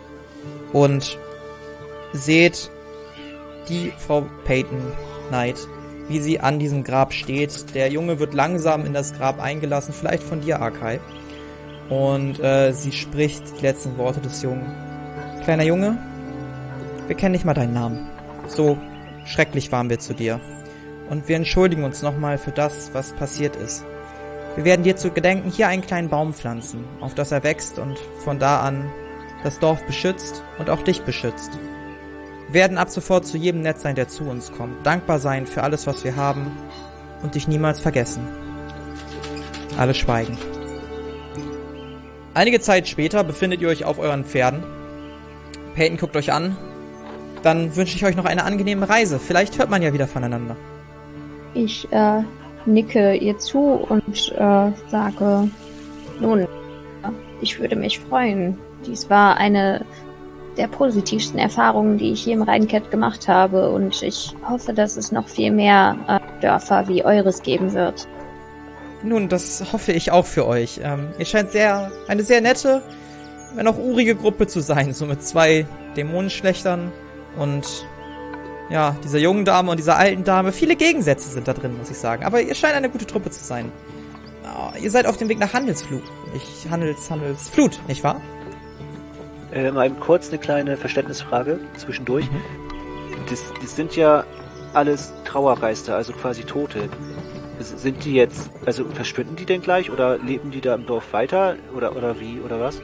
Speaker 1: und seht die Frau Peyton Knight, wie sie an diesem Grab steht. Der Junge wird langsam in das Grab eingelassen, vielleicht von dir, Arkai. Und äh, sie spricht die letzten Worte des Jungen. Kleiner Junge, bekenne nicht mal deinen Namen. So schrecklich waren wir zu dir. Und wir entschuldigen uns nochmal für das, was passiert ist. Wir werden dir zu Gedenken hier einen kleinen Baum pflanzen, auf das er wächst und von da an das Dorf beschützt und auch dich beschützt. Wir werden ab sofort zu jedem nett sein, der zu uns kommt, dankbar sein für alles, was wir haben und dich niemals vergessen. Alle schweigen. Einige Zeit später befindet ihr euch auf euren Pferden. Peyton guckt euch an. Dann wünsche ich euch noch eine angenehme Reise. Vielleicht hört man ja wieder voneinander.
Speaker 5: Ich äh, nicke ihr zu und äh, sage, nun, ich würde mich freuen. Dies war eine der positivsten Erfahrungen, die ich hier im Rheincat gemacht habe. Und ich hoffe, dass es noch viel mehr äh, Dörfer wie eures geben wird.
Speaker 1: Nun, das hoffe ich auch für euch. Ähm, ihr scheint sehr eine sehr nette, wenn auch urige Gruppe zu sein. So mit zwei Dämonenschlechtern und ja, dieser jungen Dame und dieser alten Dame. Viele Gegensätze sind da drin, muss ich sagen. Aber ihr scheint eine gute Truppe zu sein. Oh, ihr seid auf dem Weg nach Handelsflut. Ich Handels, Handelsflut, nicht wahr?
Speaker 4: Äh, mal eben kurz eine kleine Verständnisfrage zwischendurch.
Speaker 1: Mhm.
Speaker 4: Das, das sind ja alles Trauergeister, also quasi Tote. Sind die jetzt, also verschwinden die denn gleich oder leben die da im Dorf weiter oder oder wie oder was?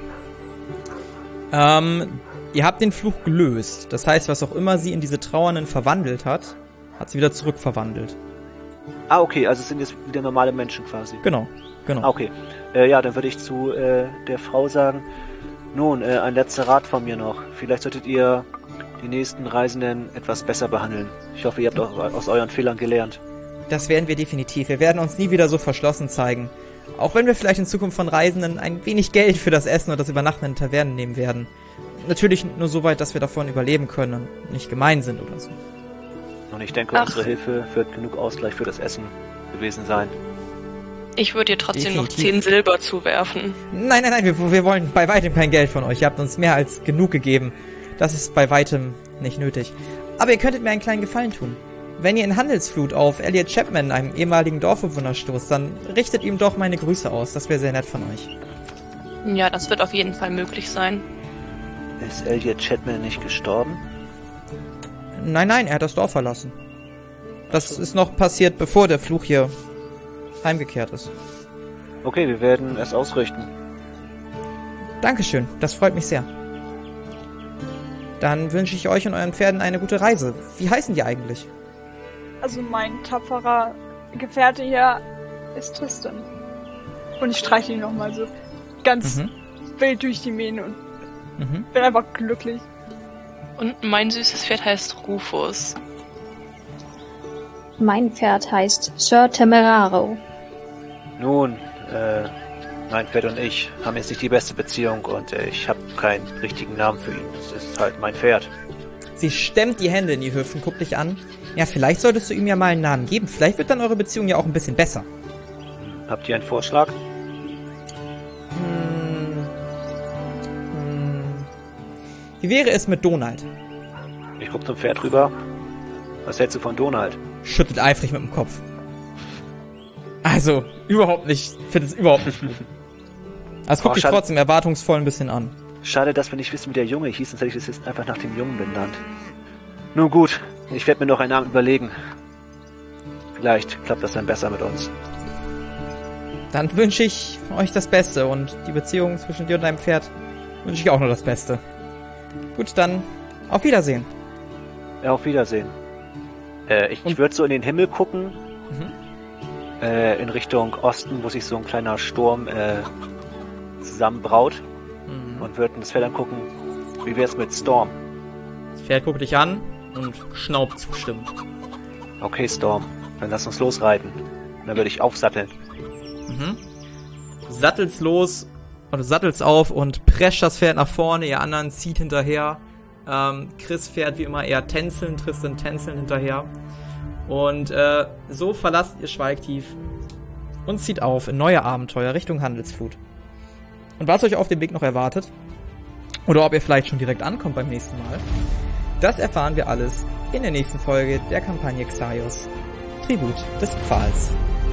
Speaker 1: Ähm, ihr habt den Fluch gelöst. Das heißt, was auch immer sie in diese Trauernden verwandelt hat, hat sie wieder zurückverwandelt.
Speaker 4: Ah, okay, also es sind jetzt wieder normale Menschen quasi.
Speaker 1: Genau, genau.
Speaker 4: Ah, okay. Äh, ja, dann würde ich zu äh, der Frau sagen, nun, äh, ein letzter Rat von mir noch. Vielleicht solltet ihr die nächsten Reisenden etwas besser behandeln. Ich hoffe, ihr habt auch aus euren Fehlern gelernt.
Speaker 1: Das werden wir definitiv. Wir werden uns nie wieder so verschlossen zeigen. Auch wenn wir vielleicht in Zukunft von Reisenden ein wenig Geld für das Essen und das Übernachten in Tavernen nehmen werden. Natürlich nur so weit, dass wir davon überleben können und nicht gemein sind oder so.
Speaker 4: Und ich denke, Ach. unsere Hilfe wird genug Ausgleich für das Essen gewesen sein.
Speaker 3: Ich würde dir trotzdem
Speaker 1: definitiv.
Speaker 3: noch zehn Silber zuwerfen.
Speaker 1: Nein, nein, nein, wir, wir wollen bei weitem kein Geld von euch. Ihr habt uns mehr als genug gegeben. Das ist bei weitem nicht nötig. Aber ihr könntet mir einen kleinen Gefallen tun. Wenn ihr in Handelsflut auf Elliot Chapman, einem ehemaligen Dorfbewohner, stoßt, dann richtet ihm doch meine Grüße aus. Das wäre sehr nett von euch.
Speaker 3: Ja, das wird auf jeden Fall möglich sein.
Speaker 4: Ist Elliot Chapman nicht gestorben?
Speaker 1: Nein, nein, er hat das Dorf verlassen. Das ist noch passiert, bevor der Fluch hier heimgekehrt ist.
Speaker 4: Okay, wir werden es ausrichten.
Speaker 1: Dankeschön, das freut mich sehr. Dann wünsche ich euch und euren Pferden eine gute Reise. Wie heißen die eigentlich?
Speaker 2: Also mein tapferer Gefährte hier ist Tristan. Und ich streiche ihn nochmal so ganz
Speaker 1: Mhm.
Speaker 2: wild durch die Mähne und
Speaker 1: Mhm.
Speaker 2: bin einfach glücklich.
Speaker 3: Und mein süßes Pferd heißt Rufus.
Speaker 5: Mein Pferd heißt Sir Temeraro.
Speaker 4: Nun, äh, mein Pferd und ich haben jetzt nicht die beste Beziehung und äh, ich habe keinen richtigen Namen für ihn. Das ist halt mein Pferd.
Speaker 1: Sie stemmt die Hände in die Hüften, guckt dich an. Ja, vielleicht solltest du ihm ja mal einen Namen geben. Vielleicht wird dann eure Beziehung ja auch ein bisschen besser.
Speaker 4: Habt ihr einen Vorschlag?
Speaker 1: Hm. Hm. Wie wäre es mit Donald?
Speaker 4: Ich guck zum Pferd rüber. Was hältst du von Donald?
Speaker 1: Schüttelt eifrig mit dem Kopf. Also, überhaupt nicht. Ich finde es überhaupt nicht gut. Also guck
Speaker 4: Oh,
Speaker 1: dich
Speaker 4: schade.
Speaker 1: trotzdem erwartungsvoll ein bisschen an.
Speaker 4: Schade, dass wir nicht wissen, wie der Junge hieß, sonst hätte ich das jetzt einfach nach dem Jungen benannt. Nun gut, ich werde mir noch einen Namen überlegen. Vielleicht klappt das dann besser mit uns.
Speaker 1: Dann wünsche ich euch das Beste und die Beziehung zwischen dir und deinem Pferd wünsche ich auch nur das Beste. Gut, dann auf Wiedersehen.
Speaker 4: Ja, auf Wiedersehen. Äh, ich
Speaker 1: Und-
Speaker 4: würde so in den Himmel gucken,
Speaker 1: Mhm.
Speaker 4: äh, in Richtung Osten, wo sich so ein kleiner Sturm äh, zusammenbraut
Speaker 1: Mhm.
Speaker 4: und würde das Feld angucken, wie wär's mit Storm?
Speaker 1: Das Pferd guckt dich an und schnaubt zustimmend.
Speaker 4: Okay, Storm, dann lass uns losreiten. Dann würde ich aufsatteln.
Speaker 1: Mhm. Du sattelst los und du sattelst auf und prescht das Pferd nach vorne, ihr anderen zieht hinterher. Ähm, Chris fährt wie immer eher tänzelnd, Tristan tänzelnd hinterher. Und äh, so verlasst ihr Schweigtief und zieht auf in neue Abenteuer Richtung Handelsflut. Und was euch auf dem Weg noch erwartet, oder ob ihr vielleicht schon direkt ankommt beim nächsten Mal, das erfahren wir alles in der nächsten Folge der Kampagne Xaios, Tribut des Pfahls.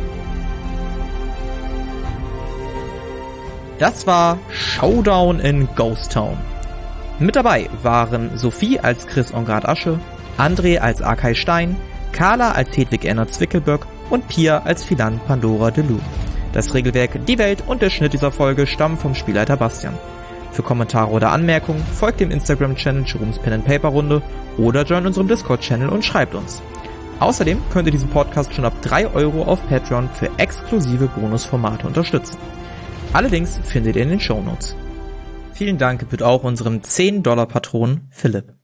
Speaker 1: Das war Showdown in Ghost Town. Mit dabei waren Sophie als Chris Engard Asche, André als Arkay Stein, Carla als Hedwig Erna Zwickelböck und Pia als Philan Pandora Delou. Das Regelwerk, die Welt und der Schnitt dieser Folge stammen vom Spielleiter Bastian. Für Kommentare oder Anmerkungen folgt dem Instagram-Channel Jerome's Pen and Paper Runde oder joint unserem Discord-Channel und schreibt uns. Außerdem könnt ihr diesen Podcast schon ab drei Euro auf Patreon für exklusive Bonusformate unterstützen. Alle Links findet ihr in den Shownotes. Vielen Dank gebührt auch unserem zehn Dollar Patron Philipp.